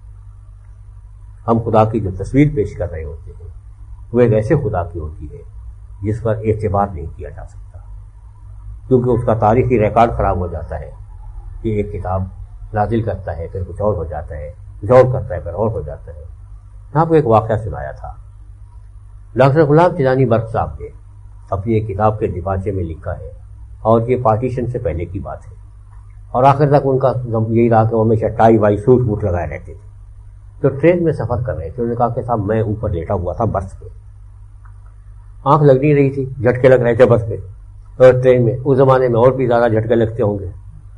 ہم خدا کی جو تصویر پیش کر رہے ہوتے ہیں وہ ایک ایسے خدا کی ہوتی ہے جس پر اعتبار نہیں کیا جا سکتا، کیونکہ اس کا تاریخی ریکارڈ خراب ہو جاتا ہے کہ ایک کتاب نازل کرتا ہے پھر کچھ اور ہو جاتا ہے، کچھ اور کرتا ہے پھر اور ہو جاتا ہے. آپ کو ایک واقعہ سنایا تھا. ڈاکٹر غلام چیلانی برق صاحب نے اپنی ایک کتاب کے دیباچے میں لکھا ہے، اور یہ پارٹیشن سے پہلے کی بات ہے، اور آخر تک ان کا یہی رہا کہ وہ ہمیشہ ٹائی وائی سوٹ ووٹ لگائے رہتے تھے. تو ٹرین میں سفر کر رہے تھے، انہوں نے کہا کہ صاحب میں اوپر لیٹا ہوا تھا برتھ پہ، آنکھ لگ نہیں رہی تھی، جھٹکے لگ رہے تھے برتھ پہ، اور ٹرین میں اس زمانے میں اور بھی زیادہ جھٹکے لگتے ہوں گے،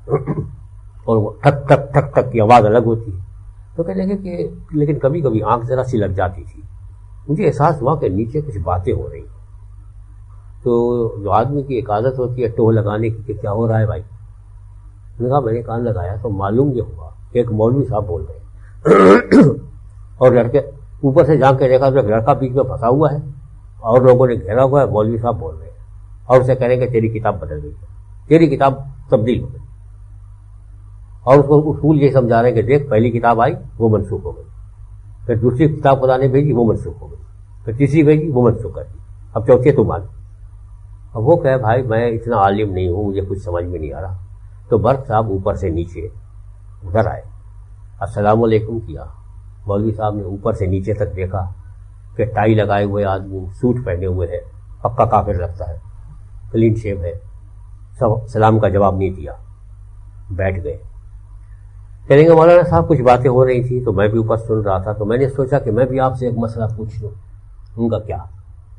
اور وہ ٹھک ٹھک ٹھک ٹھک کی آواز الگ ہوتی ہے. تو کہنے لگے کہ لیکن کبھی کبھی آنکھ ذرا سی لگ جاتی تھی، مجھے احساس ہوا کہ نیچے کچھ باتیں ہو رہی. تو جو آدمی کی ایک عادت ہوتی ہے ٹوہ لگانے کی کہ کیا ہو رہا ہے بھائی، میں نے کہا میں نے کان لگایا تو معلوم یہ ہوا کہ ایک مولوی صاحب بول رہے ہیں، اور لڑکے اوپر سے جا کے دیکھا تو ایک لڑکا بیچ میں پھنسا ہوا ہے اور لوگوں نے گھیرا ہوا ہے، مولوی صاحب بول رہے ہیں اور اسے کہہ رہے ہیں کہ تیری کتاب بدل گئی ہے، تیری کتاب تبدیل ہو گئی، اور اس کو اصول یہ سمجھا رہے ہیں کہ دیکھ پہلی کتاب آئی وہ منسوخ ہو گئی، پھر دوسری کتاب خدا نے بھیجی وہ منسوخ ہو گئی، پھر تیسری بھیجی وہ منسوخ کر دی، اب چوتھی تو مان. اب وہ کہے بھائی میں اتنا عالم نہیں ہوں، مجھے کچھ سمجھ میں نہیں آ رہا. تو برق صاحب اوپر سے نیچے ادھر آئے، السلام علیکم کیا. مولوی صاحب نے اوپر سے نیچے تک دیکھا کہ ٹائی لگائے ہوئے آدمی، سوٹ پہنے ہوئے ہے، پکا کافر لگتا ہے، کلین شیو ہے، سلام کا جواب نہیں دیا، بیٹھ گئے. کہنے گے مولانا صاحب کچھ باتیں ہو رہی تھی تو میں بھی اوپر سن رہا تھا، تو میں نے سوچا کہ میں بھی آپ سے ایک مسئلہ پوچھ لوں. ان کا کیا؟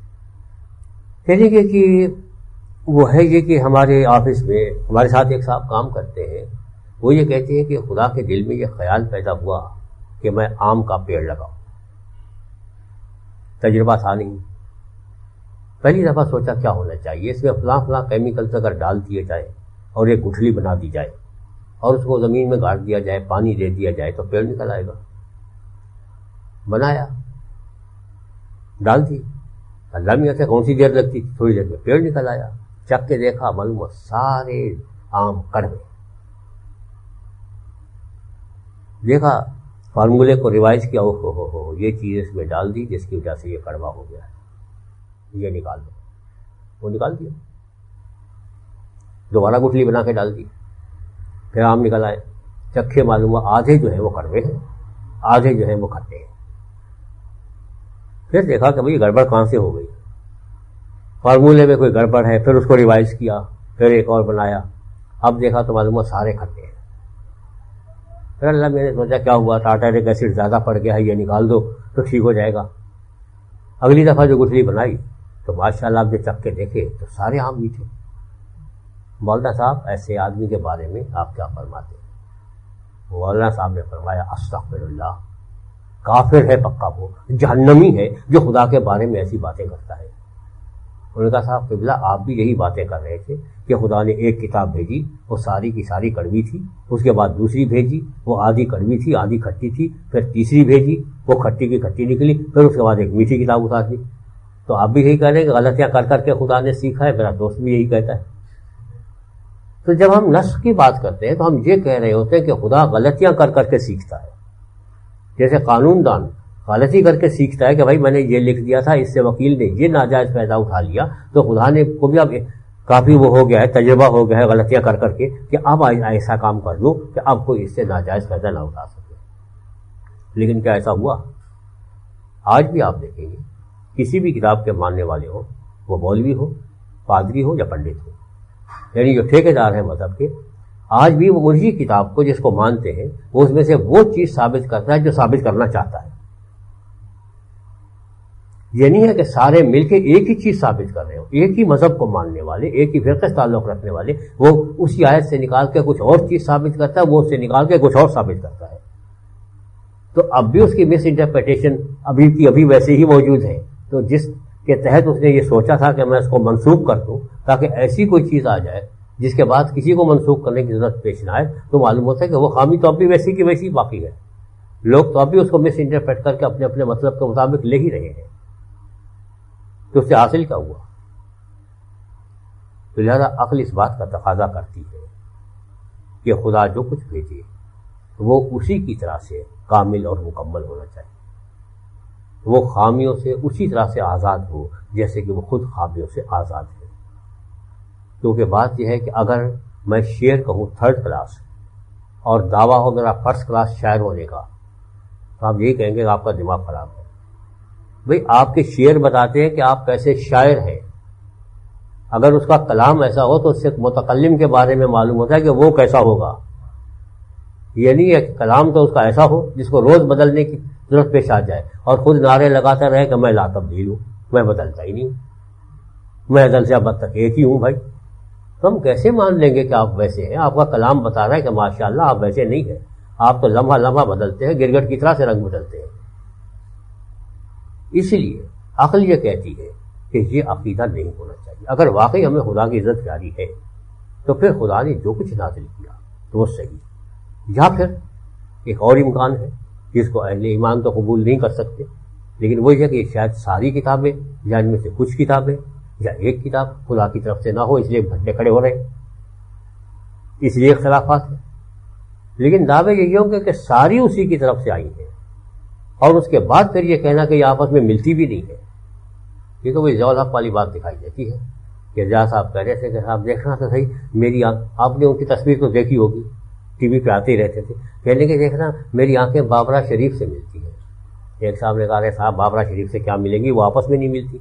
کہنے گے کہ وہ ہے یہ کہ ہمارے آفس میں ہمارے ساتھ ایک صاحب کام کرتے ہیں، وہ یہ کہتے ہیں کہ خدا کے دل میں یہ خیال پیدا ہوا کہ میں آم کا پیڑ لگاؤں. تجربہ تھا نہیں، پہلی دفعہ سوچا کیا ہونا چاہیے، اس میں فلاں فلاں کیمیکلز اگر ڈال دیے جائے اور ایک گٹھلی بنا دی جائے اور اس کو زمین میں گاڑ دیا جائے، پانی دے دیا جائے تو پیڑ نکل آئے گا. بنایا، ڈال دی، اللہ میاں سے کون سی دیر لگتی تھی، تھوڑی دیر میں پیڑ نکل آیا. چک کے دیکھا معلوم سارے آم کڑوے. دیکھا فارمولے کو ریوائز کیا، ہو یہ چیز اس میں ڈال دی جس کی وجہ سے یہ کڑوا ہو گیا ہے، یہ نکال دو. وہ نکال دیا، دوبارہ گٹھلی بنا کے ڈال دی، پھر آم نکل آئے. چکھے معلوم ہوا آدھے جو ہیں وہ کڑوے ہیں، آدھے جو ہیں وہ کھٹے ہیں. پھر دیکھا کہ بھئی گڑبڑ کہاں سے ہو گئی، فارمولے میں کوئی گڑبڑ ہے. پھر اس کو ریوائز کیا، پھر ایک اور بنایا، اب دیکھا تو معلوم ہوا سارے کھٹے ہیں. پھر اللہ میں نے سوچا کیا ہوا، ٹارٹرک ایسڈ زیادہ پڑ گیا ہے، یہ نکال دو تو ٹھیک ہو جائے گا. اگلی دفعہ جو گٹھلی بنائی تو ماشاءاللہ آپ نے چکھ کے دیکھے تو سارے آم میٹھے. مولانا صاحب ایسے آدمی کے بارے میں آپ کیا فرماتے ہیں؟ مولانا صاحب نے فرمایا استغفر اللہ، کافر ہے پکا، وہ جہنمی ہے جو خدا کے بارے میں ایسی باتیں کرتا ہے. انہوں نے کہا صاحب قبلہ آپ بھی یہی باتیں کر رہے تھے کہ خدا نے ایک کتاب بھیجی وہ ساری کی ساری کڑوی تھی، اس کے بعد دوسری بھیجی وہ آدھی کڑوی تھی آدھی کھٹی تھی، پھر تیسری بھیجی وہ کھٹی کی کھٹی نکلی، پھر اس کے بعد ایک میٹھی کتاب اتار دی. تو آپ بھی یہی کہہ رہے ہیں کہ غلطیاں کر کر کے خدا نے سیکھا ہے. میرا دوست بھی یہی کہتا ہے. تو جب ہم نسخ کی بات کرتے ہیں تو ہم یہ کہہ رہے ہوتے ہیں کہ خدا غلطیاں کر کر کے سیکھتا ہے. جیسے قانون دان غلطی کر کے سیکھتا ہے کہ بھائی میں نے یہ لکھ دیا تھا، اس سے وکیل نے یہ ناجائز فائدہ اٹھا لیا، تو خدا نے کو بھی اب کافی وہ ہو گیا ہے، تجربہ ہو گیا ہے غلطیاں کر کر کے کہ اب ایسا کام کر لوں کہ اب کوئی اس سے ناجائز فائدہ نہ اٹھا سکے. لیکن کیا ایسا ہوا؟ آج بھی آپ دیکھیں گے کسی بھی کتاب کے ماننے والے ہوں، وہ مولوی ہو، پادری ہو یا پنڈت ہو، یعنی جو ٹھیکیدار ہیں مذہب کے، آج بھی وہ انہی کتاب کو جس کو مانتے ہیں وہ اس میں سے وہ چیز ثابت کرتا ہے جو ثابت کرنا چاہتا ہے۔ یہ نہیں ہے کہ سارے مل کے ایک ہی چیز ثابت کر رہے ہو، ایک ہی مذہب کو ماننے والے، ایک ہی فرقے سے تعلق رکھنے والے، وہ اسی آیت سے نکال کے کچھ اور چیز ثابت کرتا ہے، وہ اس سے نکال کے کچھ اور ثابت کرتا ہے۔ تو اب بھی اس کی مس انٹرپریٹیشن ابھی کی ابھی ویسے ہی موجود ہے۔ تو جس کے تحت اس نے یہ سوچا تھا کہ میں اس کو منسوخ کر دوں تاکہ ایسی کوئی چیز آ جائے جس کے بعد کسی کو منسوخ کرنے کی ضرورت پیش نہ آئے، تو معلوم ہوتا ہے کہ وہ خامی تو اب بھی ویسی کی ویسی باقی ہے، لوگ تو اب بھی اس کو مس انٹرپریٹ کر کے اپنے اپنے مطلب کے مطابق لے ہی رہے ہیں۔ تو اس سے حاصل کیا ہوا؟ تو لہذا عقل اس بات کا تقاضا کرتی ہے کہ خدا جو کچھ بھیجے وہ اسی کی طرح سے کامل اور مکمل ہونا چاہیے، وہ خامیوں سے اسی طرح سے آزاد ہو جیسے کہ وہ خود خامیوں سے آزاد ہے۔ کیونکہ بات یہ ہے کہ اگر میں شعر کہوں 3rd کلاس اور دعویٰ ہو میرا 1st کلاس شاعر ہونے کا، تو آپ یہی کہیں گے کہ آپ کا دماغ خراب ہے۔ بھئی آپ کے شعر بتاتے ہیں کہ آپ کیسے شاعر ہیں، اگر اس کا کلام ایسا ہو تو اس سے متکلم کے بارے میں معلوم ہوتا ہے کہ وہ کیسا ہوگا۔ یہ نہیں ہے کہ کلام تو اس کا ایسا ہو جس کو روز بدلنے کی ضرورت پیش آ جائے اور خود نعرے لگاتا رہے کہ میں لا تبدیل ہوں، میں بدلتا ہی نہیں ہوں، میں ازل سے اب تک ایک ہی ہوں۔ بھائی تو ہم کیسے مان لیں گے کہ آپ ویسے ہیں؟ آپ کا کلام بتا رہا ہے کہ ماشاءاللہ آپ ویسے نہیں ہیں، آپ تو لمحہ لمحہ بدلتے ہیں، گرگٹ کی طرح سے رنگ بدلتے ہیں۔ اس لیے عقل یہ کہتی ہے کہ یہ عقیدہ نہیں ہونا چاہیے۔ اگر واقعی ہمیں خدا کی عزت پیاری ہے تو پھر خدا نے جو کچھ نازل کیا تو وہ صحیح، یا پھر ایک اور امکان ہے جس کو اہل ایمان تو قبول نہیں کر سکتے، لیکن وہ یہ کہ شاید ساری کتابیں یا ان میں سے کچھ کتابیں یا ایک کتاب خدا کی طرف سے نہ ہو، اس لیے بھٹے کھڑے ہو رہے ہیں، اس لیے اختلافات ہیں۔ لیکن دعوے یہی ہوں گے کہ ساری اسی کی طرف سے آئی ہیں، اور اس کے بعد پھر یہ کہنا کہ یہ آپس میں ملتی بھی نہیں ہے، یہ تو وہی ضیاء الحق والی بات دکھائی دیتی ہے کہ ضیاء صاحب کہہ رہے تھے کہ صاحب دیکھنا تو صحیح میری آنکھ، آپ نے ان کی تصویر تو دیکھی ہوگی، ٹی وی پہ آتے ہی رہتے تھے، کہنے کے دیکھنا میری آنکھیں بابرا شریف سے ملتی ہیں۔ ایک صاحب نے کہا رہے صاحب بابرا شریف سے کیا ملیں گی، وہ آپس میں نہیں ملتی۔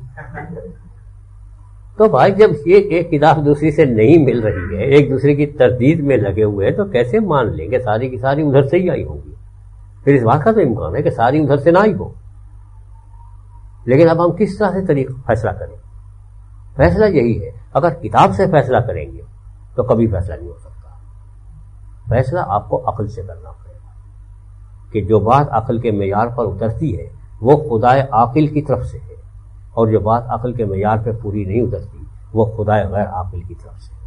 تو بھائی جب یہ ایک کتاب دوسری سے نہیں مل رہی ہے، ایک دوسرے کی تردید میں لگے ہوئے ہیں، تو کیسے مان لیں گے ساری کی ساری ادھر سے ہی آئی ہوں گی؟ پھر اس بات کا تو امکان ہے کہ ساری ادھر سے نہ آئی ہو۔ لیکن اب ہم کس طرح سے فیصلہ کریں؟ فیصلہ یہی ہے، اگر کتاب سے فیصلہ کریں گے تو کبھی فیصلہ نہیں ہو سکتا، فیصلہ آپ کو عقل سے کرنا پڑے گا کہ جو بات عقل کے معیار پر اترتی ہے وہ خدائے عاقل کی طرف سے ہے، اور جو بات عقل کے معیار پہ پوری نہیں اترتی وہ خدائے غیر عاقل کی طرف سے ہے۔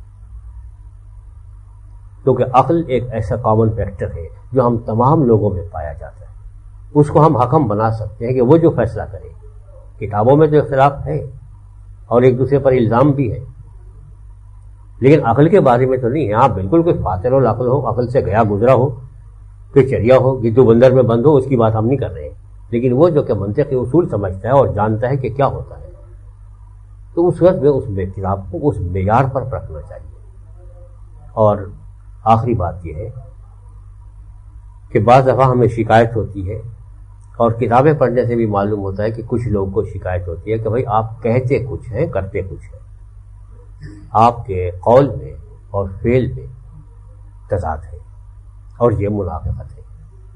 کیونکہ عقل ایک ایسا کامن فیکٹر ہے جو ہم تمام لوگوں میں پایا جاتا ہے، اس کو ہم حکم بنا سکتے ہیں کہ وہ جو فیصلہ کرے۔ کتابوں میں تو اختلاف ہے اور ایک دوسرے پر الزام بھی ہے، لیکن عقل کے بارے میں تو نہیں ہے۔ آپ بالکل کوئی فاتر العقل ہو، عقل سے گیا گزرا ہو، کوئی چریا ہو، گدو بندر میں بند ہو، اس کی بات ہم نہیں کر رہے ہیں، لیکن وہ جو کہ منطقی اصول سمجھتا ہے اور جانتا ہے کہ کیا ہوتا ہے، تو اس وقت میں اس کتاب کو اس معیار پر رکھنا چاہیے۔ اور آخری بات یہ ہے کہ بعض دفعہ ہمیں شکایت ہوتی ہے، اور کتابیں پڑھنے سے بھی معلوم ہوتا ہے کہ کچھ لوگوں کو شکایت ہوتی ہے کہ بھائی آپ کہتے کچھ ہیں کرتے کچھ ہیں، آپ کے قول میں اور فعل میں تضاد ہے اور یہ منافقت ہے۔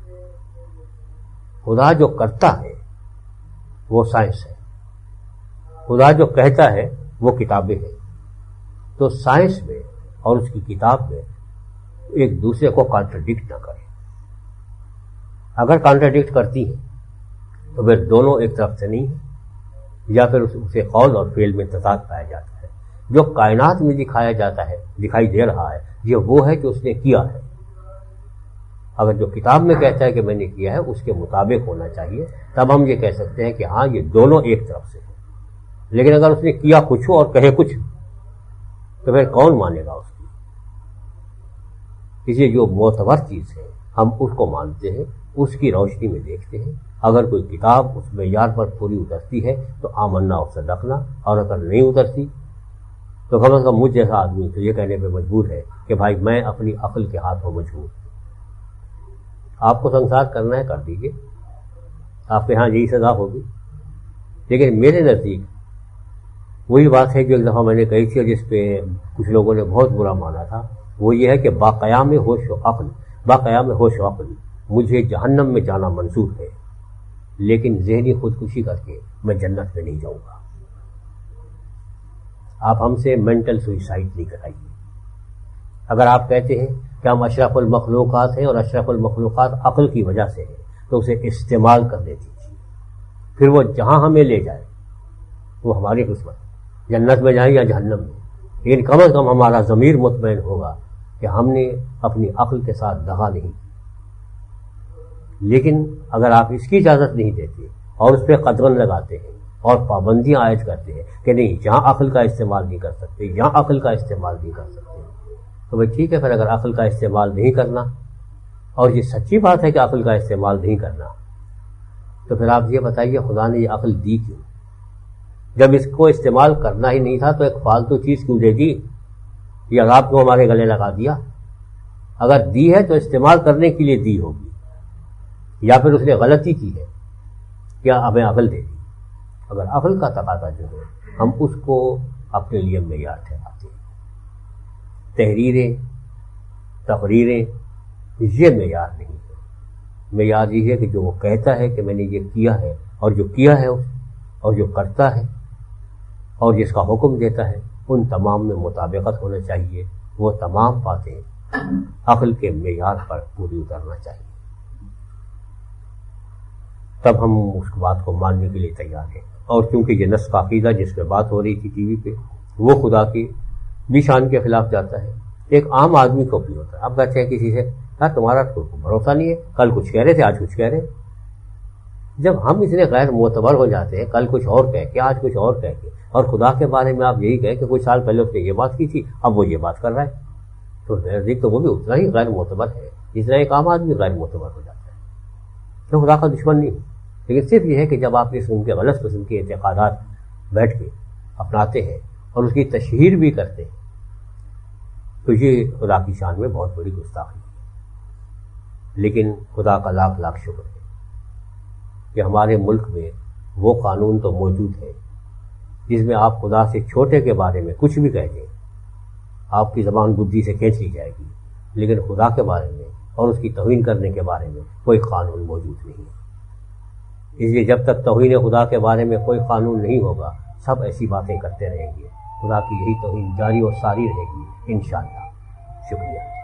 خدا جو کرتا ہے وہ سائنس ہے، خدا جو کہتا ہے وہ کتابیں ہیں، تو سائنس میں اور اس کی کتاب میں ایک دوسرے کو کانٹرڈکٹ نہ کریں۔ اگر کانٹرڈکٹ کرتی ہیں تو پھر دونوں ایک طرف سے نہیں ہیں، یا پھر اسے قول اور فعل میں تضاد پایا جاتا ہے۔ جو کائنات میں دکھایا جاتا ہے، دکھائی دے رہا ہے، یہ وہ ہے کہ اس نے کیا ہے۔ اگر جو کتاب میں کہتا ہے کہ میں نے کیا ہے اس کے مطابق ہونا چاہیے، تب ہم یہ کہہ سکتے ہیں کہ ہاں یہ دونوں ایک طرف سے ہیں۔ لیکن اگر اس نے کیا کچھ اور کہے کچھ تو پھر کون مانے گا اس کی؟ اس لیے جو معتبر چیز ہے ہم اس کو مانتے ہیں، اس کی روشنی میں دیکھتے ہیں۔ اگر کوئی کتاب اس معیار پر پوری اترتی ہے تو آمنا و صدقنا، اور اگر نہیں اترتی تو کم از کم مجھ جیسا آدمی تو یہ کہنے پہ مجبور ہے کہ بھائی میں اپنی عقل کے ہاتھوں مجبور ہوں۔ آپ کو سنسار کرنا ہے کر دیجیے، آپ کے ہاں یہی سزا ہوگی۔ لیکن میرے نزدیک وہی بات ہے جو ایک دفعہ میں نے کہی تھی اور جس پہ کچھ لوگوں نے بہت برا مانا تھا، وہ یہ ہے کہ باقیام ہوش و عقل مجھے جہنم میں جانا منظور ہے، لیکن ذہنی خودکشی کر کے میں جنت میں نہیں جاؤں گا۔ آپ ہم سے مینٹل سوئسائڈ نہیں کرائیے۔ اگر آپ کہتے ہیں کہ ہم اشرف المخلوقات ہیں اور اشرف المخلوقات عقل کی وجہ سے ہے، تو اسے استعمال کرنے دیجیے، پھر وہ جہاں ہمیں لے جائے وہ ہماری قسمت، جنت میں جائیں یا جہنم میں، لیکن کم از کم ہمارا ضمیر مطمئن ہوگا کہ ہم نے اپنی عقل کے ساتھ دغا نہیں کی۔ لیکن اگر آپ اس کی اجازت نہیں دیتے اور اس پہ قدغن لگاتے ہیں اور پابندیاں عائد کرتے ہیں کہ نہیں یہاں عقل کا استعمال نہیں کر سکتے، یہاں عقل کا استعمال نہیں کر سکتے، تو بھائی ٹھیک ہے، پھر اگر عقل کا استعمال نہیں کرنا اور یہ سچی بات ہے کہ عقل کا استعمال نہیں کرنا، تو پھر آپ یہ بتائیے خدا نے یہ عقل دی کیوں؟ جب اس کو استعمال کرنا ہی نہیں تھا تو ایک فالتو چیز کیوں دے دی؟ یہ عذاب کو ہمارے گلے لگا دیا۔ اگر دی ہے تو استعمال کرنے کے لیے دی ہوگی، یا پھر اس نے غلطی کی ہے یا ہمیں عقل دے دی۔ اگر عقل کا تقاضا جو ہے ہم اس کو اپنے لیے معیار ٹھہراتے ہیں، تحریریں تقریریں یہ معیار نہیں ہے۔ معیار یہ ہے کہ جو وہ کہتا ہے کہ میں نے یہ کیا ہے، اور جو کیا ہے اور جو کرتا ہے اور جس کا حکم دیتا ہے، ان تمام میں مطابقت ہونا چاہیے۔ وہ تمام باتیں عقل کے معیار پر پوری اترنا چاہیے، تب ہم اس بات کو ماننے کے لیے تیار ہیں۔ اور کیونکہ یہ نص کا عقیدہ جس پہ بات ہو رہی تھی ٹی وی پہ، وہ خدا کی بھی شان کے خلاف جاتا ہے، ایک عام آدمی کو بھی ہوتا ہے۔ آپ کہتے ہیں کسی سے یار تمہارا کوئی بھروسہ نہیں ہے، کل کچھ کہہ رہے تھے آج کچھ کہہ رہے۔ جب ہم اتنے غیر معتبر ہو جاتے ہیں، کل کچھ اور کہہ کے آج کچھ اور کہہ کے، اور خدا کے بارے میں آپ یہی کہیں کہ کچھ سال پہلے اس نے یہ بات کی تھی اب وہ یہ بات کر رہا ہے، تو نزدیک تو وہ بھی اتنا ہی غیر معتبر ہے جتنا ایک عام آدمی غیر معتبر ہو جاتا ہے۔ تو خدا کا دشمن نہیں، لیکن صرف یہ ہے کہ جب آپ اس قسم کے غلط قسم کے اعتقادات بیٹھ کے اپناتے ہیں اور اس کی تشہیر بھی کرتے ہیں، تو یہ خدا کی شان میں بہت بڑی گستاخی ہے۔ لیکن خدا کا لاکھ لاکھ شکر ہے کہ ہمارے ملک میں وہ قانون تو موجود ہے جس میں آپ خدا سے چھوٹے کے بارے میں کچھ بھی کہہ دیں، آپ کی زبان بدھی سے کھینچ لی جائے گی، لیکن خدا کے بارے میں اور اس کی توہین کرنے کے بارے میں کوئی قانون موجود نہیں ہے۔ اس لیے جب تک توہین خدا کے بارے میں کوئی قانون نہیں ہوگا، سب ایسی باتیں کرتے رہیں گے، خدا کی یہی توہین جاری اور ساری رہے گی انشاءاللہ۔ شکریہ۔